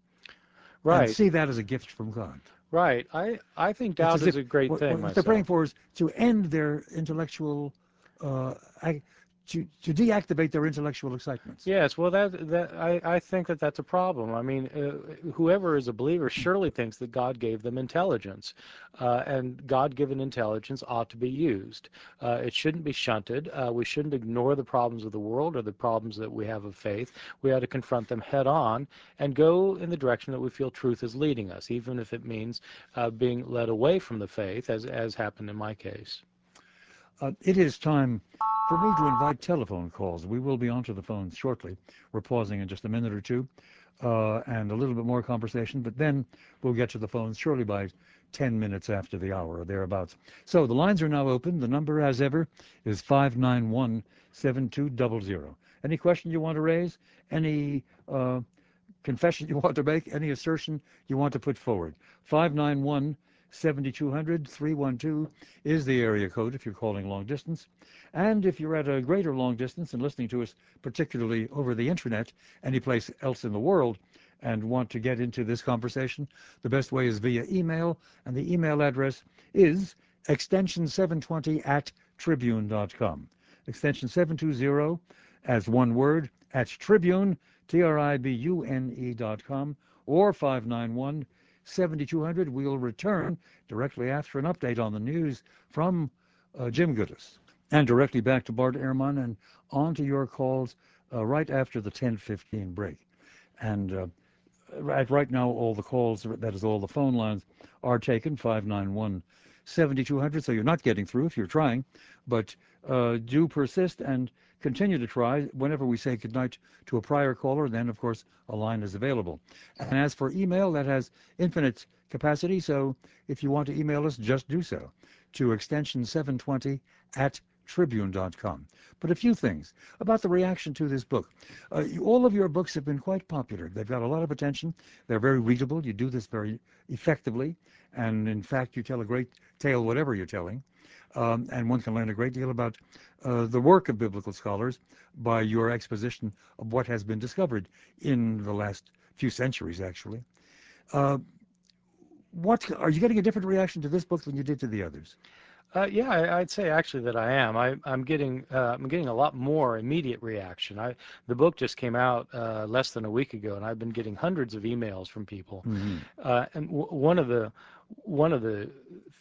Speaker 1: and
Speaker 2: Right,
Speaker 1: see that as a gift from God.
Speaker 2: right. I, I think
Speaker 1: It's
Speaker 2: doubt
Speaker 1: as
Speaker 2: is
Speaker 1: if
Speaker 2: a great
Speaker 1: what,
Speaker 2: thing
Speaker 1: what they're praying
Speaker 2: myself.
Speaker 1: for is to end their intellectual, uh, to, to deactivate their intellectual excitements.
Speaker 2: Yes, well, that that I, I think that that's a problem. I mean, uh, whoever is a believer surely thinks that God gave them intelligence, uh, and God-given intelligence ought to be used. Uh, it shouldn't be shunted. Uh, we shouldn't ignore the problems of the world or the problems that we have of faith. We ought to confront them head on and go in the direction that we feel truth is leading us, even if it means uh, being led away from the faith, as as happened in my case.
Speaker 1: Uh, it is time for me to invite telephone calls. We will be onto the phones shortly. We're pausing in just a minute or two, uh, and a little bit more conversation, but then we'll get to the phones surely by ten minutes after the hour or thereabouts. So the lines are now open. The number, as ever, is five nine one, seven two zero zero. Any question you want to raise? Any uh, confession you want to make, any assertion you want to put forward? five nine one, seven two zero zero, three one two is the area code if you're calling long distance. And if you're at a greater long distance and listening to us particularly over the internet, any place else in the world, and want to get into this conversation, the best way is via email, and the email address is extension seven twenty at tribune dot com. Extension seven two zero as one word at tribune, T R I B U N E dot com, or five nine one, seven two zero zero. We'll return directly after an update on the news from uh, Jim Goodis. And directly back to Bart Ehrman and on to your calls uh, right after the ten fifteen break. And uh, right, right now, all the calls, that is all the phone lines, are taken, five nine one, seven two zero zero, so you're not getting through if you're trying. But uh, do persist and continue to try. Whenever we say goodnight to a prior caller, then, of course, a line is available. And as for email, that has infinite capacity, so if you want to email us, just do so to extension seven twenty at tribune dot com. But a few things about the reaction to this book. Uh, you, all of your books have been quite popular. They've got a lot of attention. They're very readable. You do this very effectively. And in fact, you tell a great tale, whatever you're telling. Um, and one can learn a great deal about uh, the work of biblical scholars by your exposition of what has been discovered in the last few centuries, actually. Uh, what are you getting a different reaction to this book than you did to the others?
Speaker 2: Uh, yeah, I, I'd say actually that I am. I, I'm getting uh, I'm getting a lot more immediate reaction. I the book just came out uh, less than a week ago, and I've been getting hundreds of emails from people.
Speaker 1: Mm-hmm.
Speaker 2: Uh, and w- one of the one of the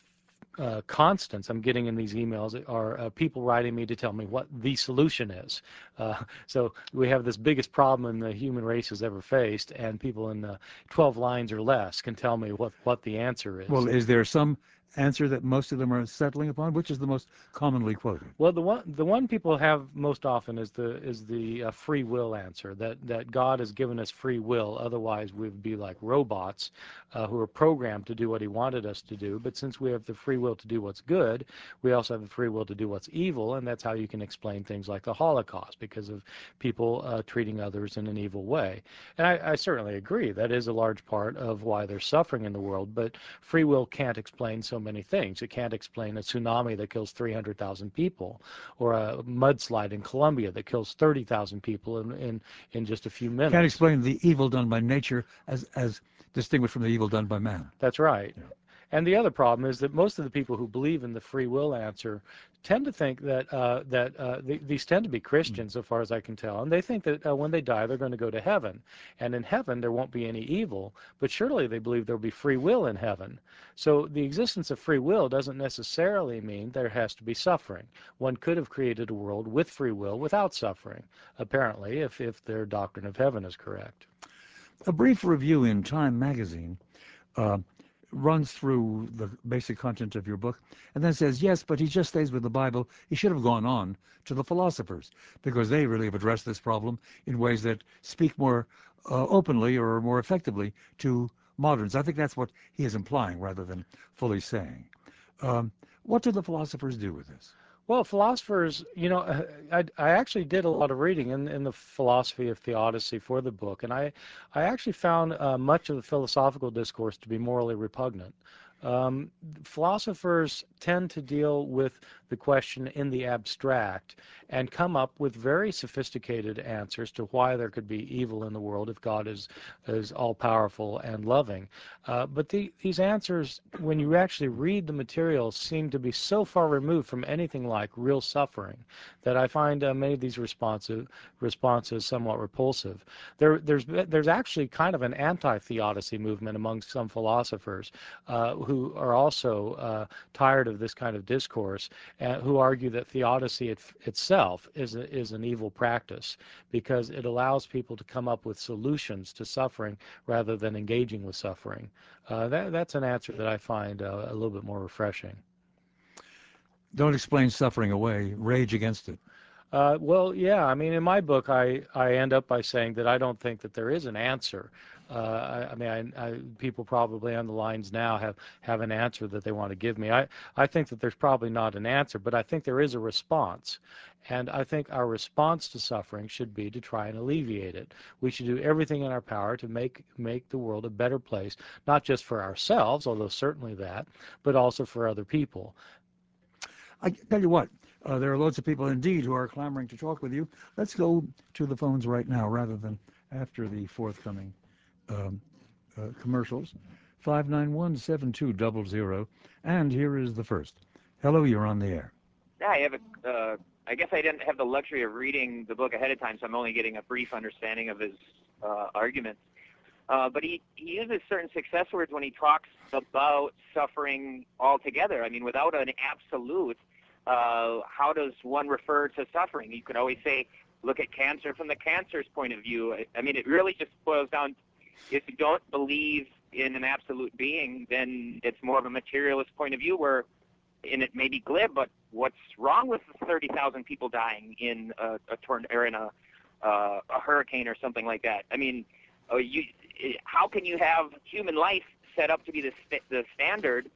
Speaker 2: uh, constants I'm getting in these emails are uh, people writing me to tell me what the solution is. Uh, so we have this biggest problem the human race has ever faced, and people in uh, twelve lines or less can tell me what, what the answer
Speaker 1: Well,
Speaker 2: is.
Speaker 1: is there some answer that most of them are settling upon? Which is the most commonly quoted?
Speaker 2: Well, the one the one people have most often is the is the uh, free will answer, that that God has given us free will. Otherwise, we'd be like robots uh, who are programmed to do what He wanted us to do. But since we have the free will to do what's good, we also have the free will to do what's evil, and that's how you can explain things like the Holocaust, because of people uh, treating others in an evil way. And I, I certainly agree that is a large part of why there's suffering in the world. But free will can't explain so many things. It can't explain a tsunami that kills three hundred thousand people, or a mudslide in Colombia that kills thirty thousand people in, in, in just a few
Speaker 1: Can't
Speaker 2: minutes.
Speaker 1: explain the evil done by nature as as distinguished from the evil done by man.
Speaker 2: That's right.
Speaker 1: Yeah.
Speaker 2: And the other problem is that most of the people who believe in the free will answer tend to think that uh, that uh, th these tend to be Christians, so far as I can tell, and they think that uh, when they die they're going to go to heaven, and in heaven there won't be any evil. But surely they believe there'll be free will in heaven. So the existence of free will doesn't necessarily mean there has to be suffering. One could have created a world with free will without suffering, apparently, if if their doctrine of heaven is correct.
Speaker 1: A brief review in Time magazine uh, runs through the basic content of your book and then says, yes, but he just stays with the Bible. He should have gone on to the philosophers because they really have addressed this problem in ways that speak more uh, openly or more effectively to moderns. I think that's what he is implying rather than fully saying. Um, what did the philosophers do with this?
Speaker 2: Well, philosophers, you know, I, I actually did a lot of reading in, in the philosophy of theodicy for the book, and I, I actually found uh, much of the philosophical discourse to be morally repugnant. Um, philosophers tend to deal with the question in the abstract and come up with very sophisticated answers to why there could be evil in the world if God is, is all-powerful and loving. Uh, but the, these answers, when you actually read the material, seem to be so far removed from anything like real suffering that I find uh, many of these responsive, responses somewhat repulsive. There, there's, there's actually kind of an anti-theodicy movement among some philosophers uh, who are also uh, tired of this kind of discourse, uh, who argue that theodicy it, itself is, a, is an evil practice because it allows people to come up with solutions to suffering rather than engaging with suffering. Uh, that, that's an answer that I find uh, a little bit more refreshing.
Speaker 1: Don't explain suffering away. Rage against it.
Speaker 2: Uh, well, yeah, I mean, in my book, I, I end up by saying that I don't think that there is an answer. Uh, I, I mean, I, I, people probably on the lines now have, have an answer that they want to give me. I, I think that there's probably not an answer, but I think there is a response. And I think our response to suffering should be to try and alleviate it. We should do everything in our power to make, make the world a better place, not just for ourselves, although certainly that, but also for other people.
Speaker 1: I tell you what, uh, there are loads of people indeed who are clamoring to talk with you. Let's go to the phones right now rather than after the forthcoming um, uh, commercials. five nine one, seven two zero zero. And here is the first. Hello, you're on the air.
Speaker 3: Yeah, I have a. Uh, I guess I didn't have the luxury of reading the book ahead of time, so I'm only getting a brief understanding of his uh, arguments. Uh, but he, he uses certain success words when he talks about suffering altogether. I mean, without an absolute, uh, how does one refer to suffering? You could always say, look at cancer from the cancer's point of view. I, I mean, it really just boils down, if you don't believe in an absolute being, then it's more of a materialist point of view where, and it may be glib, but what's wrong with thirty thousand people dying in a, a torn or in a uh, a hurricane or something like that? I mean, uh, you, how can you have human life set up to be the st the standard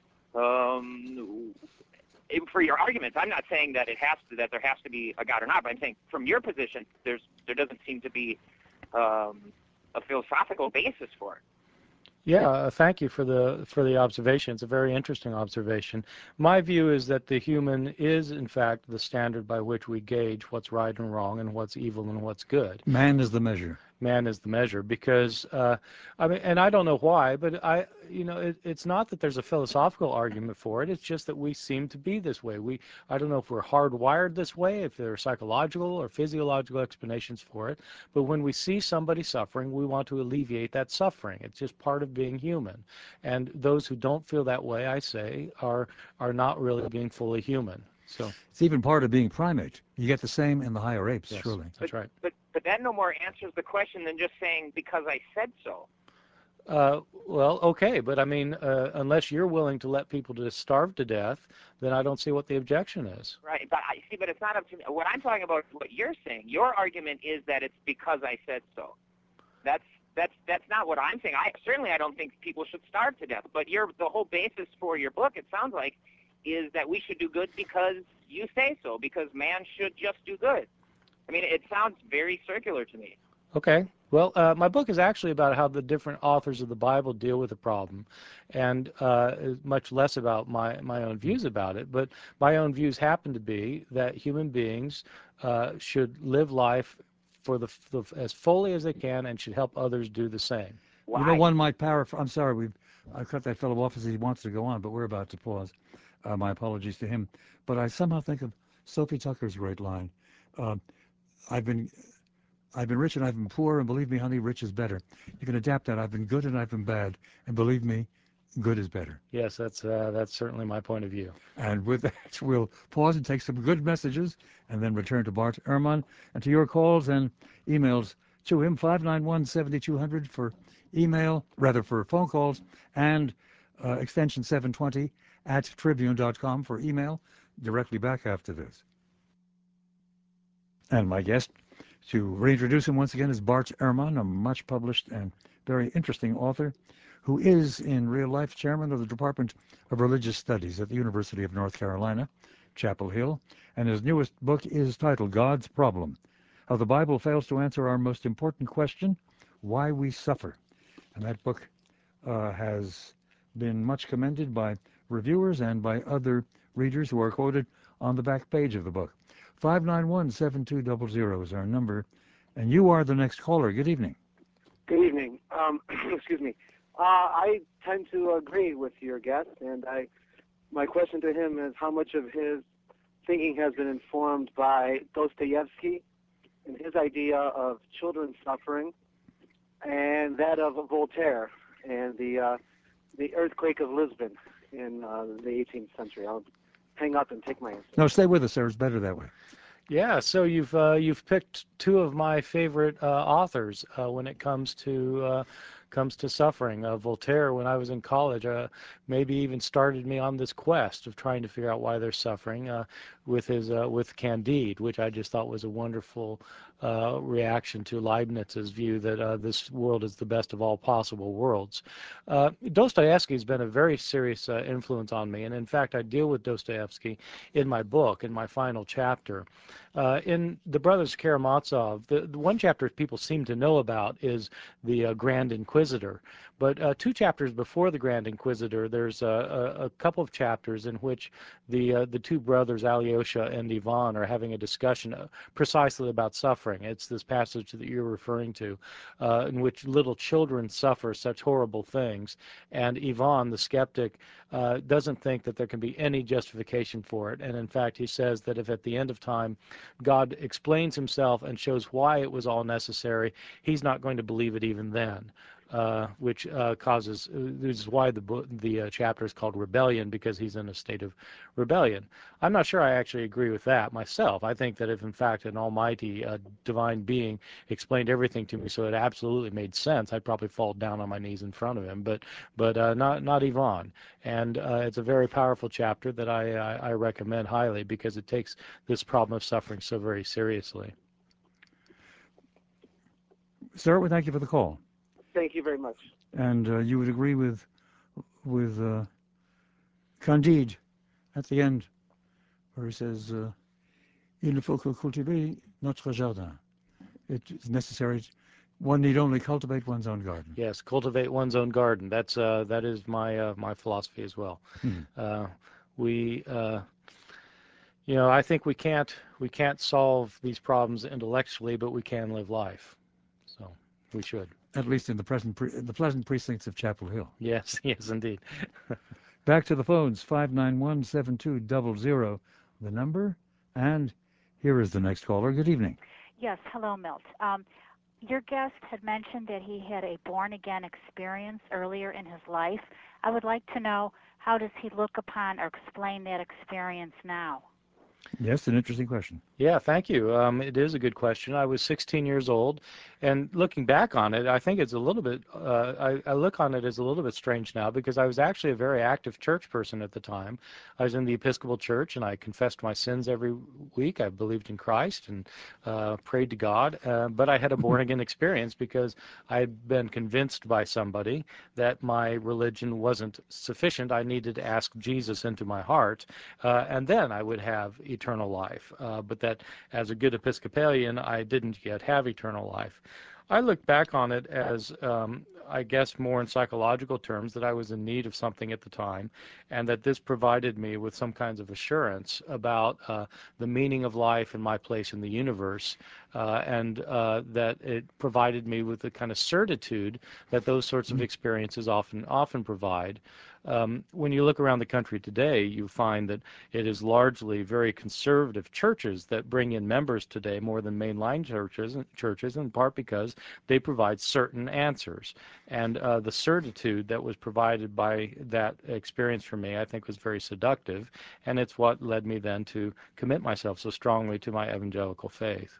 Speaker 3: um, for your arguments? I'm not saying that it has to, that there has to be a God or not, but I'm saying from your position, there's there doesn't seem to be um, a philosophical basis for it.
Speaker 2: Yeah, uh, thank you for the for the observation. It's a very interesting observation. My view is that the human is, in fact, the standard by which we gauge what's right and wrong and what's evil and what's good.
Speaker 1: Man is the measure.
Speaker 2: Man is the measure, because uh, I mean, and I don't know why, but I, you know, it, it's not that there's a philosophical argument for it. It's just that we seem to be this way. We, I don't know if we're hardwired this way, if there are psychological or physiological explanations for it, but when we see somebody suffering, we want to alleviate that suffering. It's just part of being human. And those who don't feel that way, I say, are are not really being fully human. So
Speaker 1: it's even part of being primate. You get the same in the higher apes,
Speaker 2: yes,
Speaker 1: surely.
Speaker 2: That's
Speaker 3: but,
Speaker 2: right.
Speaker 3: But but that no more answers the question than just saying because I said so.
Speaker 2: Uh, well, okay, but I mean, uh, unless you're willing to let people just starve to death, then I don't see what the objection is.
Speaker 3: Right, but I see, but it's not up to me. What I'm talking about is what you're saying. Your argument is that it's because I said so. That's that's that's not what I'm saying. I certainly I don't think people should starve to death. But your the whole basis for your book, it sounds like, is that we should do good because you say so. Because man should just do good. I mean, it sounds very circular to me.
Speaker 2: Okay. Well, uh, my book is actually about how the different authors of the Bible deal with the problem, and uh, much less about my, my own views about it. But my own views happen to be that human beings uh, should live life for the, the as fully as they can and should help others do the same.
Speaker 3: Why?
Speaker 1: You know, one might paraphrase. I'm sorry, we've I cut that fellow off as he wants to go on, but we're about to pause. Uh, my apologies to him. But I somehow think of Sophie Tucker's great line. Uh, I've been I've been rich and I've been poor, and believe me, honey, rich is better. You can adapt that. I've been good and I've been bad, and believe me, good is better.
Speaker 2: Yes, that's uh, that's certainly my point of view.
Speaker 1: And with that, we'll pause and take some good messages, and then return to Bart Ehrman and to your calls and emails to him, five nine one, seven two zero zero for email, rather for phone calls, and uh, extension seven twenty at tribune dot com for email, directly back after this. And my guest, to reintroduce him once again, is Bart Ehrman, a much published and very interesting author, who is in real life chairman of the Department of Religious Studies at the University of North Carolina, Chapel Hill, and his newest book is titled God's Problem: How the Bible Fails to Answer Our Most Important Question, Why We Suffer. And that book uh, has been much commended by reviewers and by other readers who are quoted on the back page of the book. five nine one, seven two zero zero is our number, and you are the next caller. Good evening.
Speaker 4: Good evening. Um, excuse me. Uh, I tend to agree with your guest, and I, my question to him is how much of his thinking has been informed by Dostoevsky and his idea of children suffering, and that of Voltaire and the uh, the earthquake of Lisbon in uh, the eighteenth century. I'll hang up and take my answer.
Speaker 1: No, stay with us, sir. It's better that way.
Speaker 2: Yeah, so you've uh, you've picked two of my favorite uh, authors uh, when it comes to uh, comes to suffering. Uh, Voltaire, when I was in college, uh, maybe even started me on this quest of trying to figure out why they're suffering uh, with his uh, with Candide, which I just thought was a wonderful uh, reaction to Leibniz's view that uh, this world is the best of all possible worlds. Uh, Dostoevsky has been a very serious uh, influence on me, and in fact, I deal with Dostoevsky in my book, in my final chapter. Uh, in The Brothers Karamazov, the, the one chapter people seem to know about is the uh, Grand Inquisitor. But uh, two chapters before the Grand Inquisitor, there's a, a, a couple of chapters in which the uh, the two brothers, Alyosha and Ivan, are having a discussion uh, precisely about suffering. It's this passage that you're referring to, uh, in which little children suffer such horrible things. And Ivan, the skeptic, uh, doesn't think that there can be any justification for it. And in fact, he says that if at the end of time God explains himself and shows why it was all necessary, he's not going to believe it even then. Uh, which uh, causes, uh, this is why the book, the uh, chapter is called Rebellion, because he's in a state of rebellion. I'm not sure I actually agree with that myself. I think that if in fact an almighty uh, divine being explained everything to me so it absolutely made sense, I'd probably fall down on my knees in front of him, but but uh, not not Ivan. And uh, it's a very powerful chapter that I, I, I recommend highly, because it takes this problem of suffering so very seriously.
Speaker 1: Sir, we thank you for the call.
Speaker 4: Thank you very much.
Speaker 1: And uh, you would agree with with uh, Candide at the end, where he says, uh, "Il faut cultiver notre jardin." It is necessary. One need only cultivate one's own garden.
Speaker 2: Yes, cultivate one's own garden. That's uh, that is my uh, my philosophy as well.
Speaker 1: Hmm.
Speaker 2: Uh, we, uh, you know, I think we can't we can't solve these problems intellectually, but we can live life. So we should.
Speaker 1: At least in the present, pre- the pleasant precincts of Chapel Hill.
Speaker 2: Yes, yes, indeed.
Speaker 1: Back to the phones, five nine one, seven two zero zero, the number. And here is the next caller. Good evening.
Speaker 5: Yes, hello, Milt. Um, your guest had mentioned that he had a born-again experience earlier in his life. I would like to know, how does he look upon or explain that experience now?
Speaker 1: Yes, an interesting question.
Speaker 2: Yeah, thank you. Um, it is a good question. I was sixteen years old, and looking back on it, I think it's a little bit, uh, I, I look on it as a little bit strange now, because I was actually a very active church person at the time. I was in the Episcopal Church, and I confessed my sins every week. I believed in Christ and uh, prayed to God, uh, but I had a born-again experience because I had been convinced by somebody that my religion wasn't sufficient. I needed to ask Jesus into my heart, uh, and then I would have eternal life, uh, but that as a good Episcopalian, I didn't yet have eternal life. I look back on it as, um, I guess, more in psychological terms, that I was in need of something at the time, and that this provided me with some kinds of assurance about uh, the meaning of life and my place in the universe, uh, and uh, that it provided me with the kind of certitude that those sorts of experiences often often provide. Um, when you look around the country today, you find that it is largely very conservative churches that bring in members today more than mainline churches, churches in part because they provide certain answers. And uh, the certitude that was provided by that experience for me, I think, was very seductive, and it's what led me then to commit myself so strongly to my evangelical faith.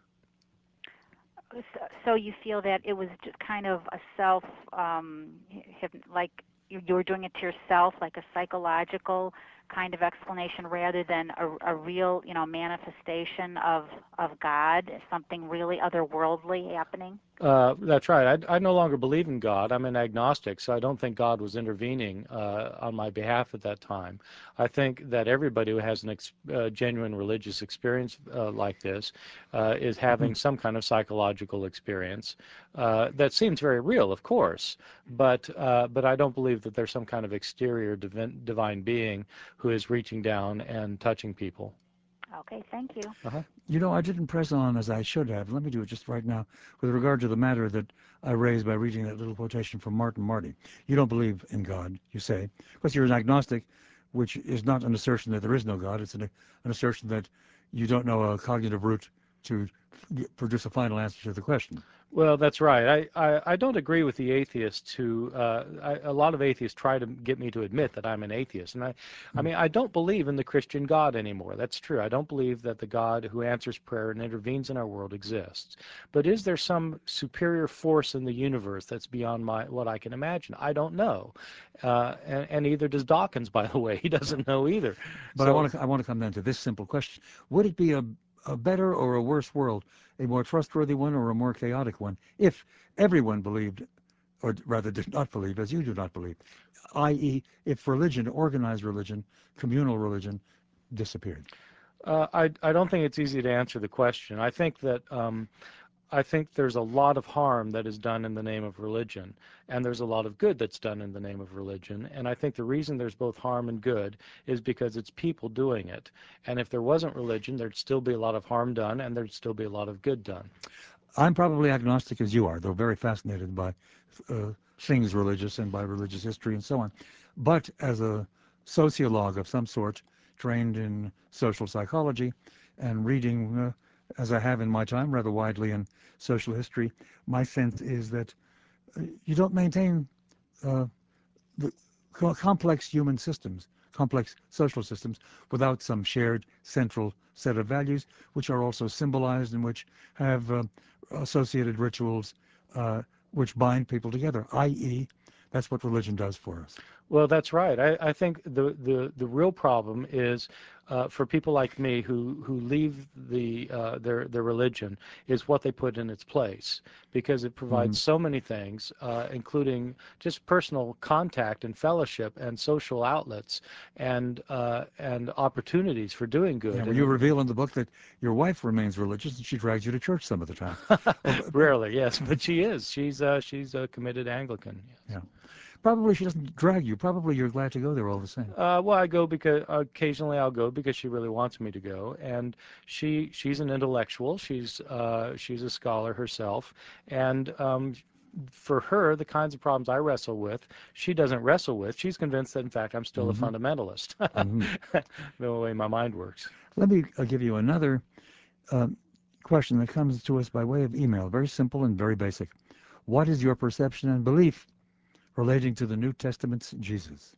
Speaker 5: So you feel that it was just kind of a self, um, like you you were doing it to yourself, like a psychological kind of explanation rather than a, a real, you know, manifestation of, of God, something really otherworldly happening?
Speaker 2: Uh, that's right. I, I no longer believe in God. I'm an agnostic, so I don't think God was intervening uh, on my behalf at that time. I think that everybody who has a ex- uh, genuine religious experience uh, like this uh, is having some kind of psychological experience. Uh, that seems very real, of course, but uh, but I don't believe that there's some kind of exterior divine, divine being who is reaching down and touching people.
Speaker 5: Okay, thank you.
Speaker 2: Uh-huh.
Speaker 1: You know, I didn't press on as I should have. Let me do it just right now with regard to the matter that I raised by reading that little quotation from Martin Marty. You don't believe in God, you say, because you're an agnostic, which is not an assertion that there is no God. It's an, an assertion that you don't know a cognitive route to produce a final answer to the question.
Speaker 2: Well, that's right. I, I, I don't agree with the atheists who, uh, I, a lot of atheists try to get me to admit that I'm an atheist. And I, I mean, I don't believe in the Christian God anymore. That's true. I don't believe that the God who answers prayer and intervenes in our world exists. But is there some superior force in the universe that's beyond my what I can imagine? I don't know. Uh, and, and either does Dawkins, by the way. He doesn't know either.
Speaker 1: But
Speaker 2: so,
Speaker 1: I want to I want to come then to this simple question. Would it be a, a better or a worse world, a more trustworthy one or a more chaotic one, if everyone believed, or rather did not believe, as you do not believe, that is, if religion, organized religion, communal religion, disappeared?
Speaker 2: Uh, I, I don't think it's easy to answer the question. I think that um, I think there's a lot of harm that is done in the name of religion, and there's a lot of good that's done in the name of religion. And I think the reason there's both harm and good is because it's people doing it. And if there wasn't religion, there'd still be a lot of harm done, and there'd still be a lot of good done.
Speaker 1: I'm probably agnostic as you are, though very fascinated by uh, things religious and by religious history and so on. But as a sociologue of some sort, trained in social psychology and reading, uh, as I have in my time, rather widely in social history, my sense is that uh, you don't maintain uh, the co- complex human systems, complex social systems, without some shared central set of values, which are also symbolized and which have uh, associated rituals uh, which bind people together, that is, that's what religion does for us.
Speaker 2: Well, that's right. I, I think the, the, the real problem is uh, for people like me who, who leave the, uh, their, their religion is what they put in its place, because it provides
Speaker 1: Mhm.
Speaker 2: so many things, uh, including just personal contact and fellowship and social outlets and, uh, and opportunities for doing good.
Speaker 1: Yeah, well,
Speaker 2: And
Speaker 1: you
Speaker 2: it-
Speaker 1: reveal in the book that your wife remains religious and she drags you to church some of the time. Well, but-
Speaker 2: Rarely, yes, but she is. She's, uh, she's a committed Anglican. Yes.
Speaker 1: yeah. Probably she doesn't drag you. Probably you're glad to go there all the same.
Speaker 2: Uh, well, I go because occasionally I'll go because she really wants me to go, and she she's an intellectual. She's uh, she's a scholar herself, and um, for her, the kinds of problems I wrestle with, she doesn't wrestle with. She's convinced that, in fact, I'm still
Speaker 1: Mm-hmm.
Speaker 2: a fundamentalist,
Speaker 1: Mm-hmm.
Speaker 2: the way my mind works.
Speaker 1: Let me uh, give you another uh, question that comes to us by way of email. Very simple and very basic. What is your perception and belief relating to the New Testament's Jesus?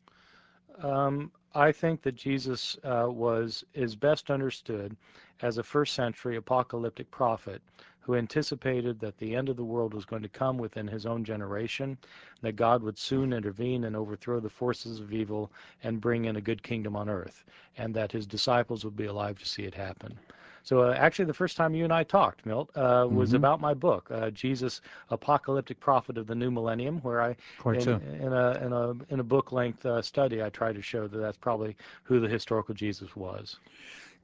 Speaker 2: Um, I think that Jesus uh, was is best understood as a first century apocalyptic prophet who anticipated that the end of the world was going to come within his own generation, that God would soon intervene and overthrow the forces of evil and bring in a good kingdom on earth, and that his disciples would be alive to see it happen. So uh, actually the first time you and I talked, Milt, uh, was
Speaker 1: Mm-hmm.
Speaker 2: about my book, uh, Jesus, Apocalyptic Prophet of the New Millennium, where I,
Speaker 1: Quite
Speaker 2: in,
Speaker 1: so.
Speaker 2: in, a, in, a, in a book-length uh, study, I try to show that that's probably who the historical Jesus was.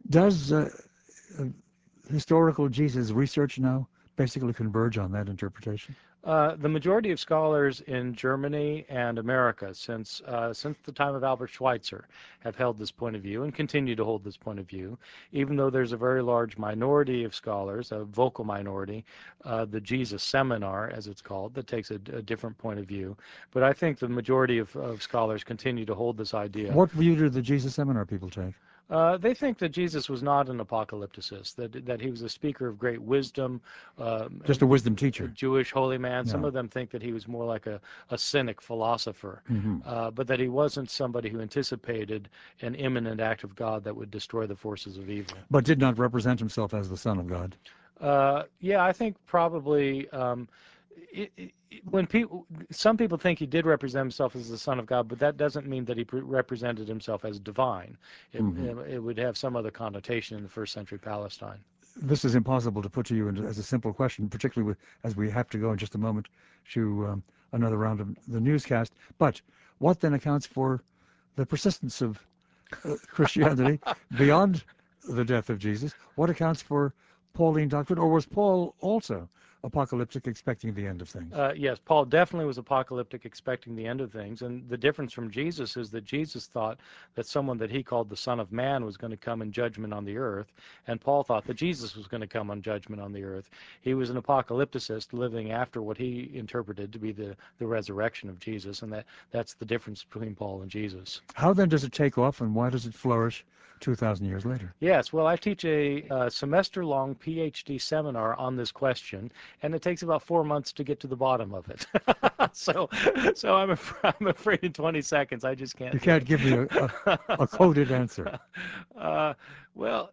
Speaker 1: Does uh, uh, historical Jesus research now basically converge on that interpretation?
Speaker 2: Uh, the majority of scholars in Germany and America, since uh, since the time of Albert Schweitzer, have held this point of view and continue to hold this point of view, even though there's a very large minority of scholars, a vocal minority, uh, the Jesus Seminar, as it's called, that takes a, a different point of view. But I think the majority of, of scholars continue to hold this idea.
Speaker 1: What view do the Jesus Seminar people take?
Speaker 2: Uh, they think that Jesus was not an apocalypticist, that that he was a speaker of great wisdom, um,
Speaker 1: Just a wisdom
Speaker 2: a
Speaker 1: teacher.
Speaker 2: Jewish holy man. Some
Speaker 1: Yeah.
Speaker 2: of them think that he was more like a, a cynic philosopher,
Speaker 1: Mm-hmm.
Speaker 2: uh, but that he wasn't somebody who anticipated an imminent act of God that would destroy the forces of evil.
Speaker 1: But did not represent himself as the Son of God.
Speaker 2: Uh, yeah, I think probably um, it, it, when people, some people think he did represent himself as the Son of God, but that doesn't mean that he pre- represented himself as divine. It,
Speaker 1: Mm-hmm.
Speaker 2: it, it would have some other connotation in the first century Palestine.
Speaker 1: This is impossible to put to you in, as a simple question, particularly with, as we have to go in just a moment to um, another round of the newscast. But what then accounts for the persistence of uh, Christianity beyond the death of Jesus? What accounts for Pauline doctrine? Or was Paul also apocalyptic, expecting the end of things?
Speaker 2: Uh, yes, Paul definitely was apocalyptic, expecting the end of things. And the difference from Jesus is that Jesus thought that someone that he called the Son of Man was going to come in judgment on the earth, and Paul thought that Jesus was going to come on judgment on the earth. He was an apocalypticist living after what he interpreted to be the, the resurrection of Jesus, and that, that's the difference between Paul and Jesus.
Speaker 1: How then does it take off, and why does it flourish two thousand years later?
Speaker 2: Yes, well, I teach a, a semester-long PhD seminar on this question, and it takes about four months to get to the bottom of it. so, so I'm, af- I'm afraid in twenty seconds I just can't.
Speaker 1: You
Speaker 2: do
Speaker 1: can't
Speaker 2: it.
Speaker 1: give me a, a, a coded answer.
Speaker 2: Uh, well,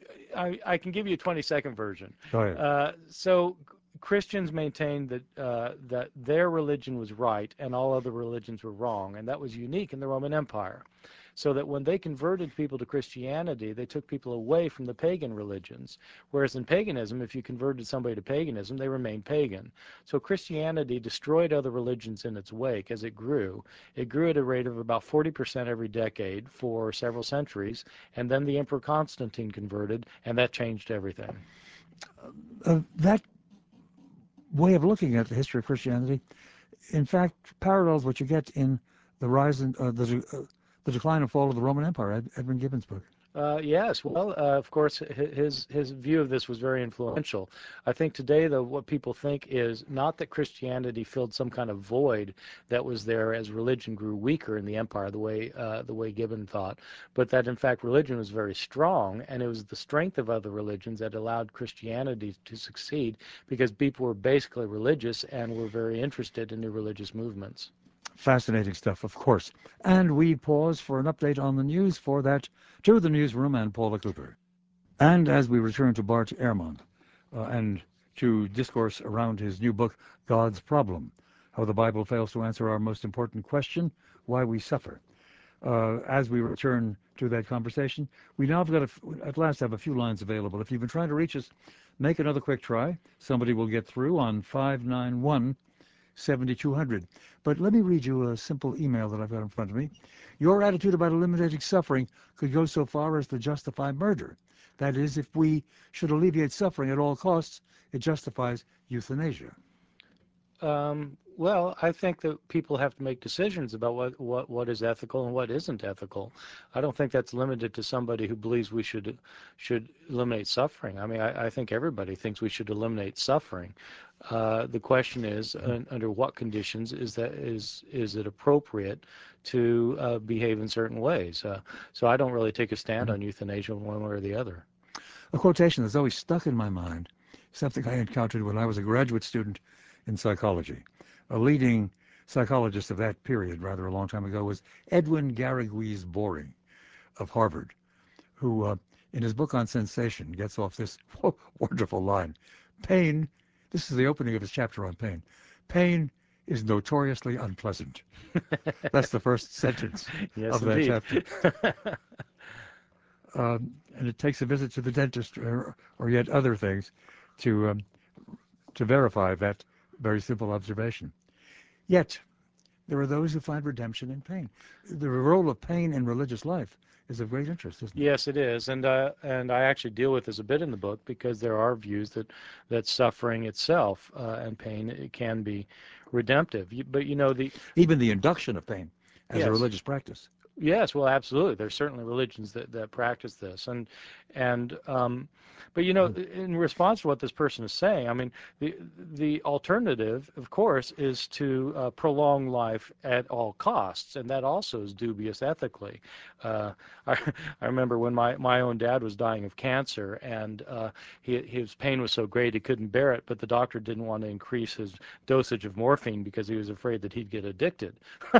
Speaker 2: I, I can give you a twenty-second version.
Speaker 1: Go ahead.
Speaker 2: Uh, so Christians maintained that uh, that their religion was right and all other religions were wrong, and that was unique in the Roman Empire. So that when they converted people to Christianity, they took people away from the pagan religions. Whereas in paganism, if you converted somebody to paganism, they remained pagan. So Christianity destroyed other religions in its wake as it grew. It grew at a rate of about forty percent every decade for several centuries, and then the Emperor Constantine converted, and that changed everything.
Speaker 1: Uh, that way of looking at the history of Christianity, in fact, parallels what you get in the rise and uh, the, uh, the decline and fall of the Roman Empire, Ed, Edmund Gibbon's book.
Speaker 2: Uh, yes, well, uh, of course, his his view of this was very influential. I think today, though, what people think is not that Christianity filled some kind of void that was there as religion grew weaker in the empire, the way uh, the way Gibbon thought, but that in fact religion was very strong, and it was the strength of other religions that allowed Christianity to succeed because people were basically religious and were very interested in new religious movements.
Speaker 1: Fascinating stuff, of course. And we pause for an update on the news. For that, to the newsroom and Paula Cooper. And as we return to Bart Ehrman uh, and to discourse around his new book, God's Problem, How the Bible Fails to Answer Our Most Important Question, Why We Suffer. Uh, as we return to that conversation, we now have got, a, at last have a few lines available. If you've been trying to reach us, make another quick try. Somebody will get through on five nine one, seven two zero zero. But let me read you a simple email that I've got in front of me. Your attitude about eliminating suffering could go so far as to justify murder. That is, if we should alleviate suffering at all costs, it justifies euthanasia.
Speaker 2: Um, well, I think that people have to make decisions about what, what, what is ethical and what isn't ethical. I don't think that's limited to somebody who believes we should should eliminate suffering. I mean, I, I think everybody thinks we should eliminate suffering. Uh, the question is, uh, under what conditions is that is is it appropriate to uh, behave in certain ways? Uh, so I don't really take a stand on euthanasia one way or the other.
Speaker 1: A quotation that's always stuck in my mind, something I encountered when I was a graduate student in psychology. A leading psychologist of that period, rather a long time ago, was Edwin Garrigues Boring of Harvard, who, uh, in his book on sensation, gets off this wonderful line. Pain, this is the opening of his chapter on pain, pain is notoriously unpleasant. That's the first sentence
Speaker 2: Yes,
Speaker 1: of that
Speaker 2: indeed.
Speaker 1: chapter. Um, and it takes a visit to the dentist or, or yet other things to um, to verify that very simple observation. Yet, there are those who find redemption in pain. The role of pain in religious life is of great interest, isn't it?
Speaker 2: Yes, it is, and uh, and I actually deal with this a bit in the book because there are views that that suffering itself uh, and pain it can be redemptive. You, but you know the
Speaker 1: Even the induction of pain as a
Speaker 2: yes.
Speaker 1: religious practice.
Speaker 2: Yes, well, absolutely. There's certainly religions that, that practice this, and and um, but you know, in response to what this person is saying, I mean, the the alternative, of course, is to uh, prolong life at all costs, and that also is dubious ethically. Uh, I I remember when my my own dad was dying of cancer, and uh, he, his pain was so great he couldn't bear it, but the doctor didn't want to increase his dosage of morphine because he was afraid that he'd get addicted.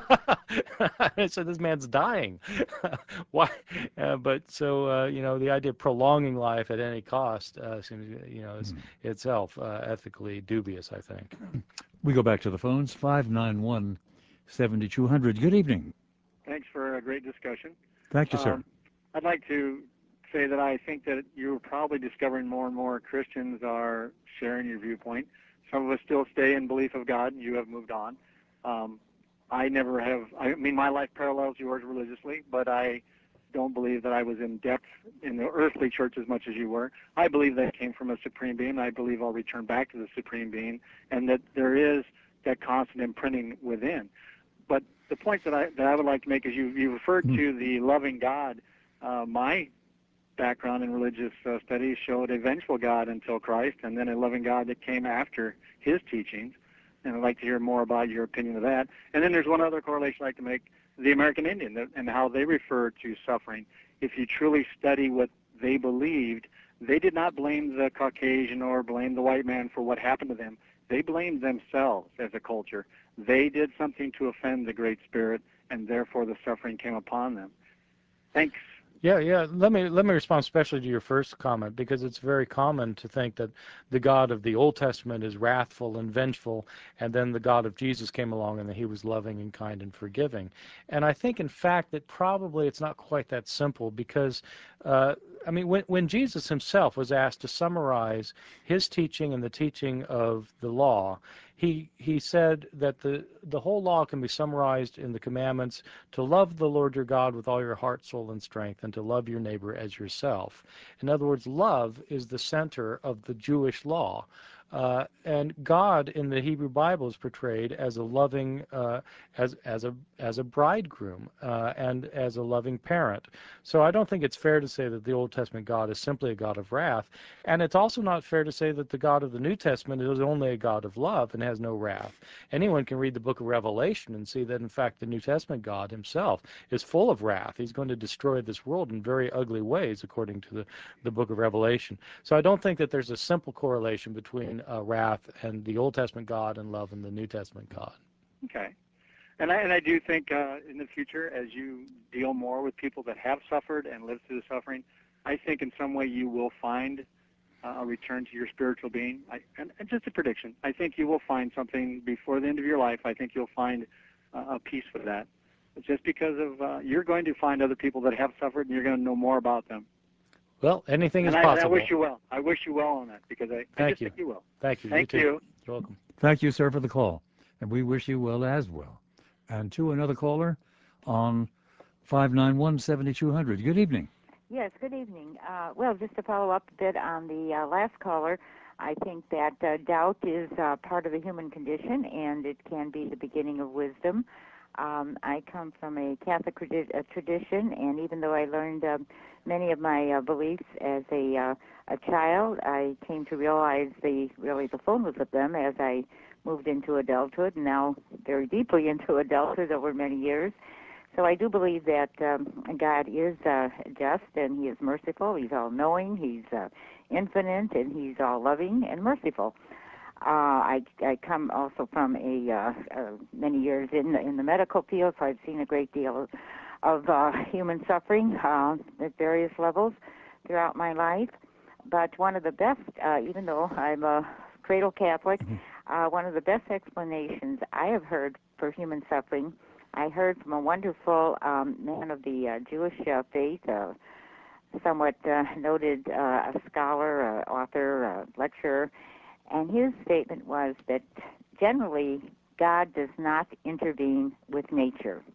Speaker 2: I said, this man's dying. Why? Uh, but so uh, you know, the idea of prolonging life at any cost uh, seems, you know, is itself uh, ethically dubious, I think.
Speaker 1: We go back to the phones. five nine one, seven two zero zero. Good evening.
Speaker 6: Thanks for a great discussion.
Speaker 1: Thank you, sir.
Speaker 6: Um, I'd like to say that I think that you're probably discovering more and more Christians are sharing your viewpoint. Some of us still stay in belief of God. You have moved on. Um, I never have, I mean, my life parallels yours religiously, but I don't believe that I was in depth in the earthly church as much as you were. I believe that came from a supreme being. I believe I'll return back to the supreme being, and that there is that constant imprinting within. But the point that I that I would like to make is you you referred
Speaker 1: Mm.
Speaker 6: to the loving God. Uh, my background in religious uh, studies showed a vengeful God until Christ, and then a loving God that came after his teachings. And I'd like to hear more about your opinion of that. And then there's one other correlation I'd like to make, the American Indian and how they refer to suffering. If you truly study what they believed, they did not blame the Caucasian or blame the white man for what happened to them. They blamed themselves as a culture. They did something to offend the Great Spirit, and therefore the suffering came upon them. Thanks.
Speaker 2: Yeah, yeah. Let me let me respond especially to your first comment, because it's very common to think that the God of the Old Testament is wrathful and vengeful, and then the God of Jesus came along and that he was loving and kind and forgiving. And I think, in fact, that probably it's not quite that simple, because uh, I mean, when when Jesus himself was asked to summarize his teaching and the teaching of the law, he he said that the the whole law can be summarized in the commandments to love the Lord your God with all your heart, soul, and strength, and to love your neighbor as yourself. In other words, love is the center of the Jewish law. Uh, and God in the Hebrew Bible is portrayed as a loving, uh, as as a as a bridegroom uh, and as a loving parent. So I don't think it's fair to say that the Old Testament God is simply a God of wrath, and it's also not fair to say that the God of the New Testament is only a God of love and has no wrath. Anyone can read the book of Revelation and see that, in fact, the New Testament God himself is full of wrath. He's going to destroy this world in very ugly ways, according to the, the book of Revelation. So I don't think that there's a simple correlation between uh, wrath and the Old Testament God and love in the New Testament God.
Speaker 6: Okay. And I, and I do think uh, in the future, as you deal more with people that have suffered and lived through the suffering, I think in some way you will find uh, a return to your spiritual being. I, and, and just a prediction, I think you will find something before the end of your life. I think you'll find uh, a peace with that. It's just because of uh, you're going to find other people that have suffered, and you're going to know more about them.
Speaker 2: Well, anything
Speaker 6: and
Speaker 2: is
Speaker 6: I,
Speaker 2: possible.
Speaker 6: And I wish you well. I wish you well on that, because I, I
Speaker 2: Thank
Speaker 6: just
Speaker 2: you.
Speaker 6: think you will.
Speaker 2: Thank you.
Speaker 6: Thank
Speaker 2: you. Too.
Speaker 6: you.
Speaker 2: You're welcome.
Speaker 1: Thank you, sir, for the call. And we wish you well as well. And to another caller on five nine one, seven two zero zero. Good evening.
Speaker 7: Yes, good evening. Uh, well, just to follow up a bit on the uh, last caller, I think that uh, doubt is uh, part of the human condition, and it can be the beginning of wisdom. Um, I come from a Catholic tradi- tradition, and even though I learned uh, many of my uh, beliefs as a uh, a child, I came to realize the really the fullness of them as I moved into adulthood, and now very deeply into adulthood over many years. So I do believe that um, God is uh, just, and he is merciful. He's all-knowing, he's uh, infinite, and he's all-loving and merciful. Uh, I, I come also from a uh, uh, many years in the, in the medical field, so I've seen a great deal of, of uh, human suffering uh, at various levels throughout my life. But one of the best, uh, even though I'm a cradle Catholic, uh, one of the best explanations I have heard for human suffering, I heard from a wonderful um, man of the uh, Jewish uh, faith, uh, somewhat uh, noted uh, a scholar, uh, author, uh, lecturer, and his statement was that generally God does not intervene with nature.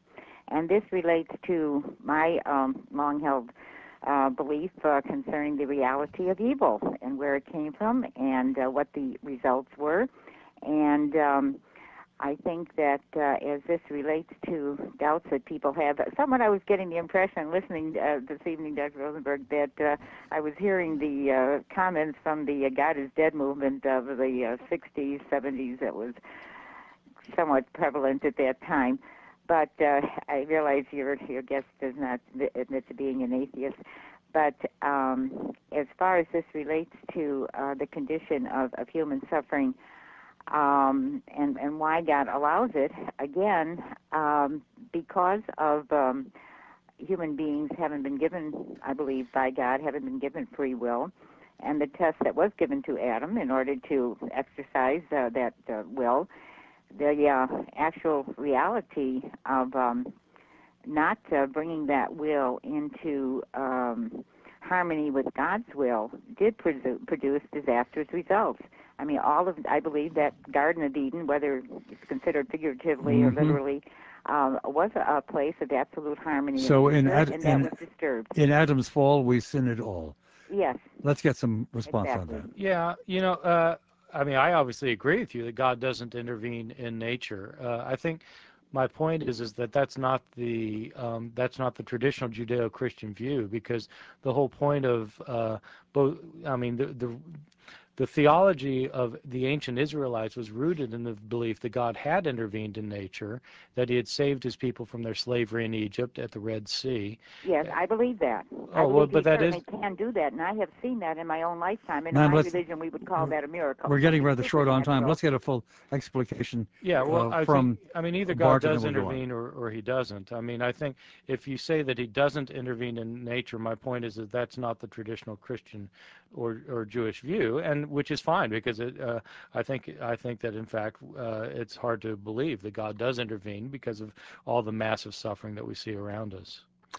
Speaker 7: And this relates to my um, long-held uh, belief uh, concerning the reality of evil and where it came from and uh, what the results were. And um, I think that uh, as this relates to doubts that people have, somewhat I was getting the impression, listening uh, this evening, Doctor Rosenberg, that uh, I was hearing the uh, comments from the uh, God is Dead movement of the uh, sixties, seventies that was somewhat prevalent at that time. But uh, I realize your your guest does not admit to being an atheist. But um, as far as this relates to uh, the condition of, of human suffering, Um, and, and why God allows it, again, um, because of um, human beings haven't been given, I believe, by God, haven't been given free will, and the test that was given to Adam in order to exercise uh, that uh, will, the uh, actual reality of um, not uh, bringing that will into um, harmony with God's will did produ- produce disastrous results. I mean, all of, I believe that Garden of Eden, whether it's considered figuratively
Speaker 1: mm-hmm.
Speaker 7: or literally, um, was a, a place of absolute harmony
Speaker 1: so
Speaker 7: and,
Speaker 1: in, Ad-
Speaker 7: and that
Speaker 1: in,
Speaker 7: was disturbed.
Speaker 1: in Adam's fall, we sin it all.
Speaker 7: Yes.
Speaker 1: Let's get some response
Speaker 7: exactly.
Speaker 1: on that.
Speaker 2: Yeah, you know, uh, I mean, I obviously agree with you that God doesn't intervene in nature. Uh, I think my point is is that that's not the um, that's not the traditional Judeo-Christian view, because the whole point of uh, both, I mean, the the The theology of the ancient Israelites was rooted in the belief that God had intervened in nature, that he had saved his people from their slavery in Egypt at the Red Sea.
Speaker 7: Yes, I believe that.
Speaker 2: Oh,
Speaker 7: I believe
Speaker 2: well, but
Speaker 7: he
Speaker 2: that
Speaker 7: certainly
Speaker 2: is...
Speaker 7: can do that, and I have seen that in my own lifetime. In
Speaker 1: Ma'am,
Speaker 7: my
Speaker 1: let's-
Speaker 7: religion, we would call that a miracle.
Speaker 1: We're getting rather short on time.
Speaker 7: Supernatural.
Speaker 1: Let's get a full explication
Speaker 2: Yeah, well,
Speaker 1: uh,
Speaker 2: I
Speaker 1: from
Speaker 2: think, I mean, either God
Speaker 1: Bart, and
Speaker 2: does
Speaker 1: then we'll go on.
Speaker 2: intervene or, or he doesn't. I mean, I think if you say that he doesn't intervene in nature, my point is that that's not the traditional Christian or, or Jewish view, and which is fine, because it, uh, I think I think that, in fact, uh, it's hard to believe that God does intervene because of all the massive suffering that we see around us.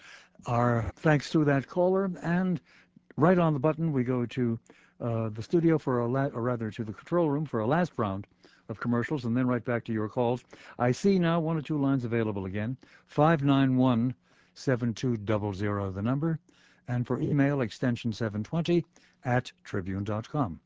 Speaker 1: Our thanks to that caller, and right on the button we go to uh, the studio for a la- or rather to the control room for a last round of commercials, and then right back to your calls. I see now one or two lines available again. five nine one, seven two zero zero the number, and for email extension seven twenty at tribune dot com.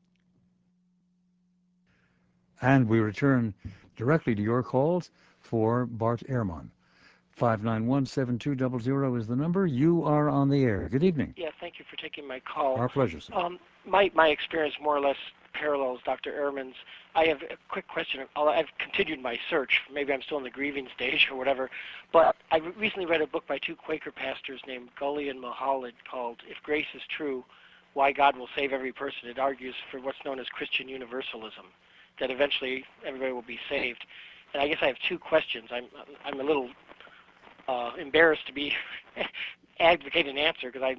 Speaker 1: And we return directly to your calls for Bart Ehrman. five nine one, seven two zero zero is the number. You are on the air. Good evening.
Speaker 8: Yeah, thank you for taking my call.
Speaker 1: Our pleasure, sir.
Speaker 8: Um, my, my experience more or less parallels Doctor Ehrman's. I have a quick question. I've continued my search. Maybe I'm still in the grieving stage or whatever. But I recently read a book by two Quaker pastors named Gully and Mulholland called If Grace is True, Why God Will Save Every Person. It argues for what's known as Christian universalism, that eventually everybody will be saved. And I guess I have two questions. I'm, I'm a little uh, embarrassed to be advocate an answer, because I,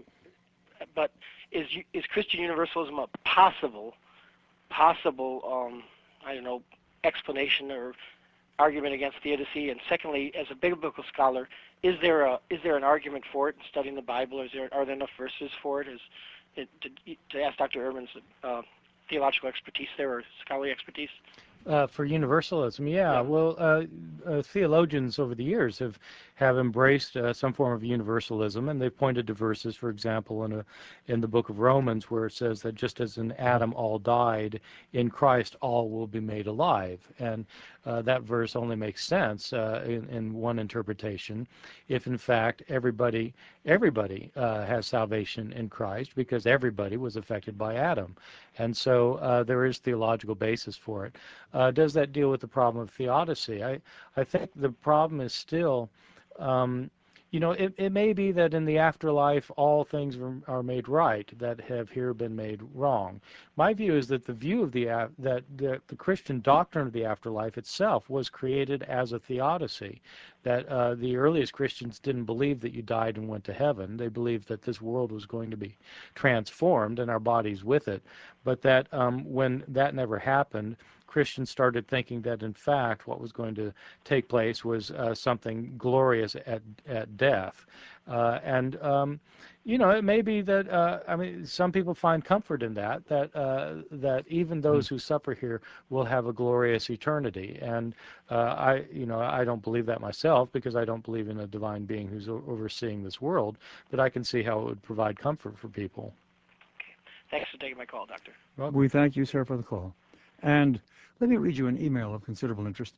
Speaker 8: but is is Christian universalism a possible, possible, um, I don't know, explanation or argument against theodicy? And secondly, as a biblical scholar, is there a is there an argument for it in studying the Bible? Is there are there enough verses for it? Is it, to, to ask Doctor Ehrman's uh, theological expertise there, or scholarly expertise?
Speaker 2: Uh, for universalism, yeah. yeah. Well, uh, uh, theologians over the years have have embraced uh, some form of universalism, and they've pointed to verses, for example, in a in the book of Romans, where it says that just as in Adam all died, in Christ all will be made alive. And uh, that verse only makes sense uh, in, in one interpretation, if in fact everybody everybody uh, has salvation in Christ, because everybody was affected by Adam. And so uh, there is theological basis for it. Uh, does that deal with the problem of theodicy? I, I think the problem is still, um, you know, it, it may be that in the afterlife all things are, are made right that have here been made wrong. My view is that the view of the that the, the Christian doctrine of the afterlife itself was created as a theodicy. That uh, the earliest Christians didn't believe that you died and went to heaven. They believed that this world was going to be transformed and our bodies with it. But that um, when that never happened, Christians started thinking that, in fact, what was going to take place was uh, something glorious at, at death. Uh, and, um, you know, it may be that, uh, I mean, some people find comfort in that, that, uh, that even those mm. who suffer here will have a glorious eternity. And uh, I, you know, I don't believe that myself, because I don't believe in a divine being who's overseeing this world, but I can see how it would provide comfort for people.
Speaker 8: Okay. Thanks for taking my call, Doctor.
Speaker 1: Welcome. We thank you, sir, for the call. And let me read you an email of considerable interest.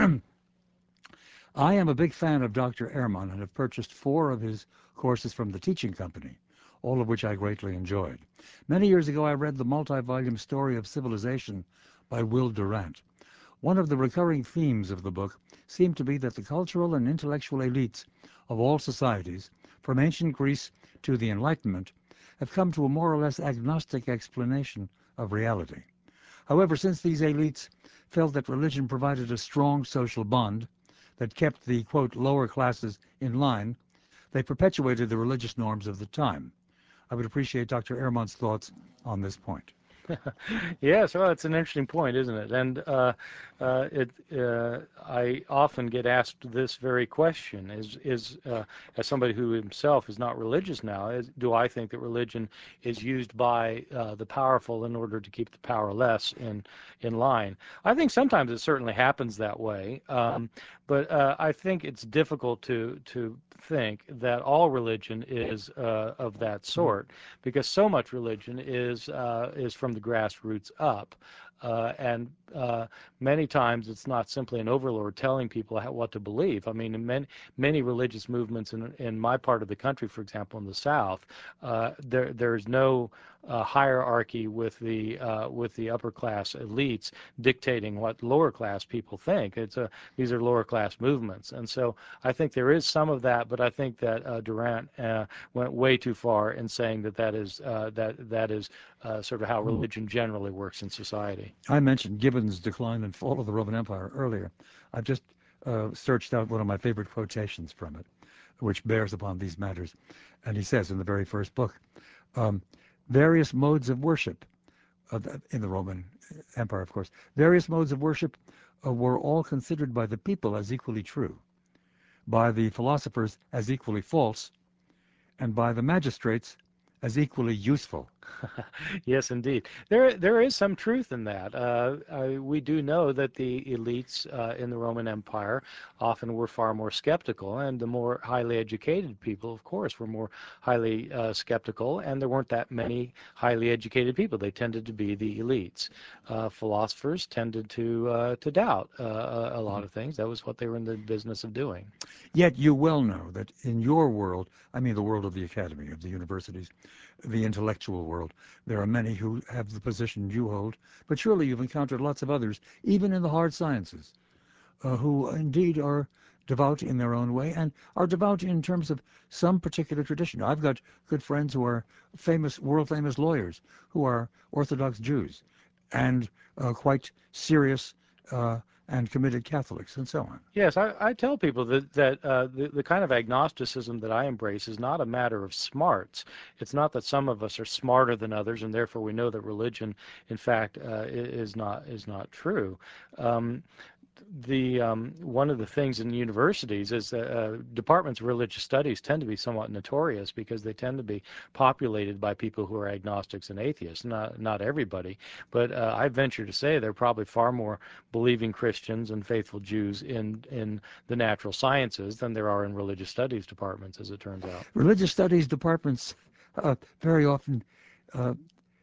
Speaker 1: I am a big fan of Doctor Ehrman and have purchased four of his courses from the Teaching Company, all of which I greatly enjoyed. Many years ago, I read the multi-volume Story of Civilization by Will Durant. One of the recurring themes of the book seemed to be that the cultural and intellectual elites of all societies, from ancient Greece to the Enlightenment, have come to a more or less agnostic explanation of reality. However, since these elites felt that religion provided a strong social bond that kept the, quote, lower classes in line, they perpetuated the religious norms of the time. I would appreciate Doctor Ehrman's thoughts on this point.
Speaker 2: Yes, well, it's an interesting point, isn't it? And uh, uh, it, uh, I often get asked this very question: is, is uh, as somebody who himself is not religious now, is, do I think that religion is used by uh, the powerful in order to keep the powerless in in line? I think sometimes it certainly happens that way, um, but uh, I think it's difficult to to think that all religion is uh, of that sort, because so much religion is uh, is from the grassroots up. Uh, and uh, many times it's not simply an overlord telling people how, what to believe. I mean, in many, many religious movements in, in my part of the country, for example, in the South, uh, there there's no uh, hierarchy with the uh, with the upper class elites dictating what lower class people think. It's a, these are lower class movements, and so I think there is some of that. But I think that uh, Durant uh, went way too far in saying that that is uh, that that is uh, sort of how religion generally works in society.
Speaker 1: I mentioned Gibbon's Decline and Fall of the Roman Empire earlier. I've just uh, searched out one of my favorite quotations from it, which bears upon these matters. And he says in the very first book, um, various modes of worship, uh, in the Roman Empire, of course, various modes of worship uh, were all considered by the people as equally true, by the philosophers as equally false, and by the magistrates as equally useful.
Speaker 2: Yes, indeed. There, there is some truth in that. Uh, uh, we do know that the elites uh, in the Roman Empire often were far more skeptical, and the more highly educated people, of course, were more highly uh, skeptical, and there weren't that many highly educated people. They tended to be the elites. Uh, philosophers tended to uh, to doubt uh, a lot of things. That was what they were in the business of doing.
Speaker 1: Yet you well know that in your world, I mean the world of the academy, of the universities, the intellectual world, there are many who have the position you hold, but surely you've encountered lots of others, even in the hard sciences, uh, who indeed are devout in their own way and are devout in terms of some particular tradition. I've got good friends who are famous, world-famous lawyers who are Orthodox Jews and uh, quite serious uh, and committed Catholics, and so on.
Speaker 2: Yes, I, I tell people that, that uh, the, the kind of agnosticism that I embrace is not a matter of smarts. It's not that some of us are smarter than others, and therefore we know that religion, in fact, uh, is not is not true. Um, the um, one of the things in universities is that uh, departments of religious studies tend to be somewhat notorious because they tend to be populated by people who are agnostics and atheists. Not not everybody, but uh, I venture to say there are probably far more believing Christians and faithful Jews in in the natural sciences than there are in religious studies departments, as it turns out.
Speaker 1: Religious studies departments uh, very often uh,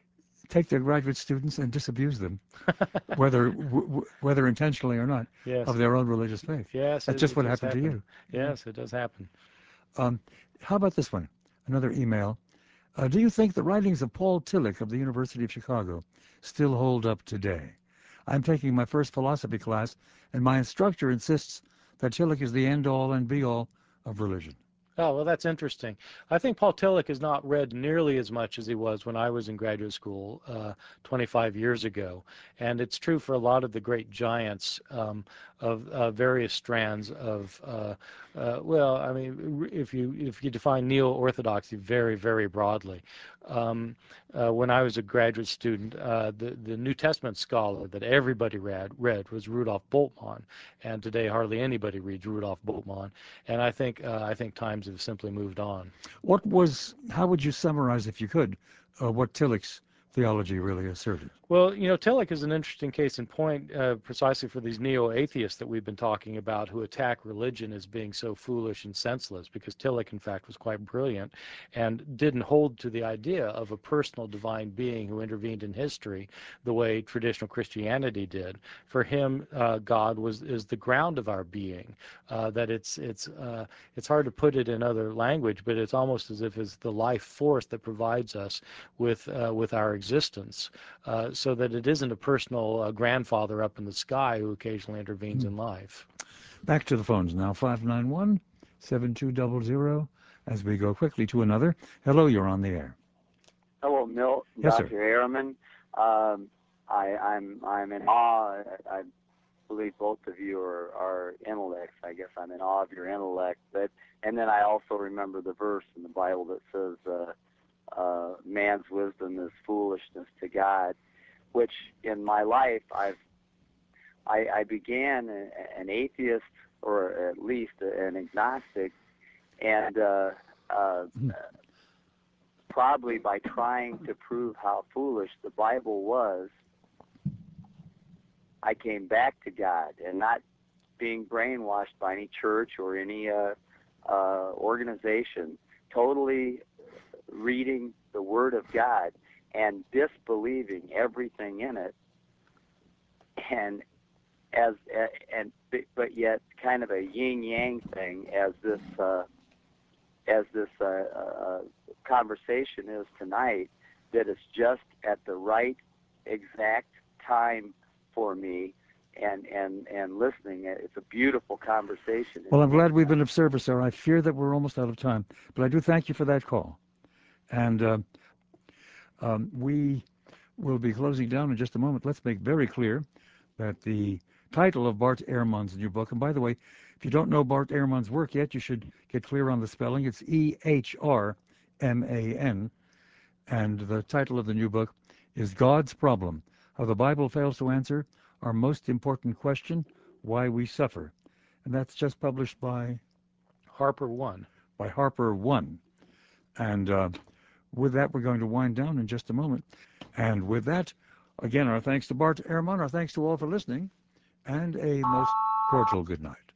Speaker 1: take their graduate students and disabuse them, whether w whether intentionally or not,
Speaker 2: yes.
Speaker 1: of their own religious faith.
Speaker 2: Yes,
Speaker 1: That's
Speaker 2: it,
Speaker 1: just
Speaker 2: it
Speaker 1: what
Speaker 2: does
Speaker 1: happened
Speaker 2: happen.
Speaker 1: to you.
Speaker 2: Yes, it does happen.
Speaker 1: Um, how about this one? Another email. Uh, do you think the writings of Paul Tillich of the University of Chicago still hold up today? I'm taking my first philosophy class, and my instructor insists that Tillich is the end-all and be-all of religion.
Speaker 2: Oh, well, that's interesting. I think Paul Tillich is not read nearly as much as he was when I was in graduate school uh, twenty-five years ago. And it's true for a lot of the great giants um, of uh, various strands of, uh, uh, well, I mean, if you if you define neo-orthodoxy very, very broadly, Um, uh, when I was a graduate student, uh, the, the New Testament scholar that everybody read, read was Rudolf Bultmann, and today hardly anybody reads Rudolf Bultmann. And I think, uh, I think times have simply moved on.
Speaker 1: What was, how would you summarize, if you could, uh, what Tillich's theology really asserted?
Speaker 2: Well, you know, Tillich is an interesting case in point uh, precisely for these neo-atheists that we've been talking about who attack religion as being so foolish and senseless, because Tillich, in fact, was quite brilliant and didn't hold to the idea of a personal divine being who intervened in history the way traditional Christianity did. For him, uh, God was is the ground of our being, uh, that it's, it's, uh, it's hard to put it in other language, but it's almost as if it's the life force that provides us with, uh, with our existence. Uh, so that it isn't a personal uh, grandfather up in the sky who occasionally intervenes mm. in life.
Speaker 1: Back to the phones now, five nine one, seven two zero zero, as we go quickly to another. Hello, you're on the air.
Speaker 9: Hello, Milt,
Speaker 1: yes,
Speaker 9: Doctor Ehrman. Um, I, I'm I'm in awe. I, I believe both of you are, are intellects. I guess I'm in awe of your intellect. But and then I also remember the verse in the Bible that says, uh, uh, "Man's wisdom is foolishness to God." Which in my life, I've I, I began a, an atheist, or at least an agnostic, and uh, uh, probably by trying to prove how foolish the Bible was, I came back to God, and not being brainwashed by any church or any uh, uh, organization, totally reading the Word of God and disbelieving everything in it, and as and but yet kind of a yin yang thing, as this uh, as this uh, uh, conversation is tonight, that it's just at the right exact time for me, and and and listening. It's a beautiful conversation.
Speaker 1: Well, I'm glad we've been of service, sir. I fear that we're almost out of time, but I do thank you for that call, and. Uh, Um, we will be closing down in just a moment. Let's make very clear that the title of Bart Ehrman's new book, and by the way, if you don't know Bart Ehrman's work yet, you should get clear on the spelling. It's E H R M A N, and the title of the new book is God's Problem, How the Bible Fails to Answer Our Most Important Question, Why We Suffer. And that's just published by
Speaker 2: Harper One.
Speaker 1: By Harper One. And uh, with that, we're going to wind down in just a moment. And with that, again, our thanks to Bart Ehrman, our thanks to all for listening, and a most cordial good night.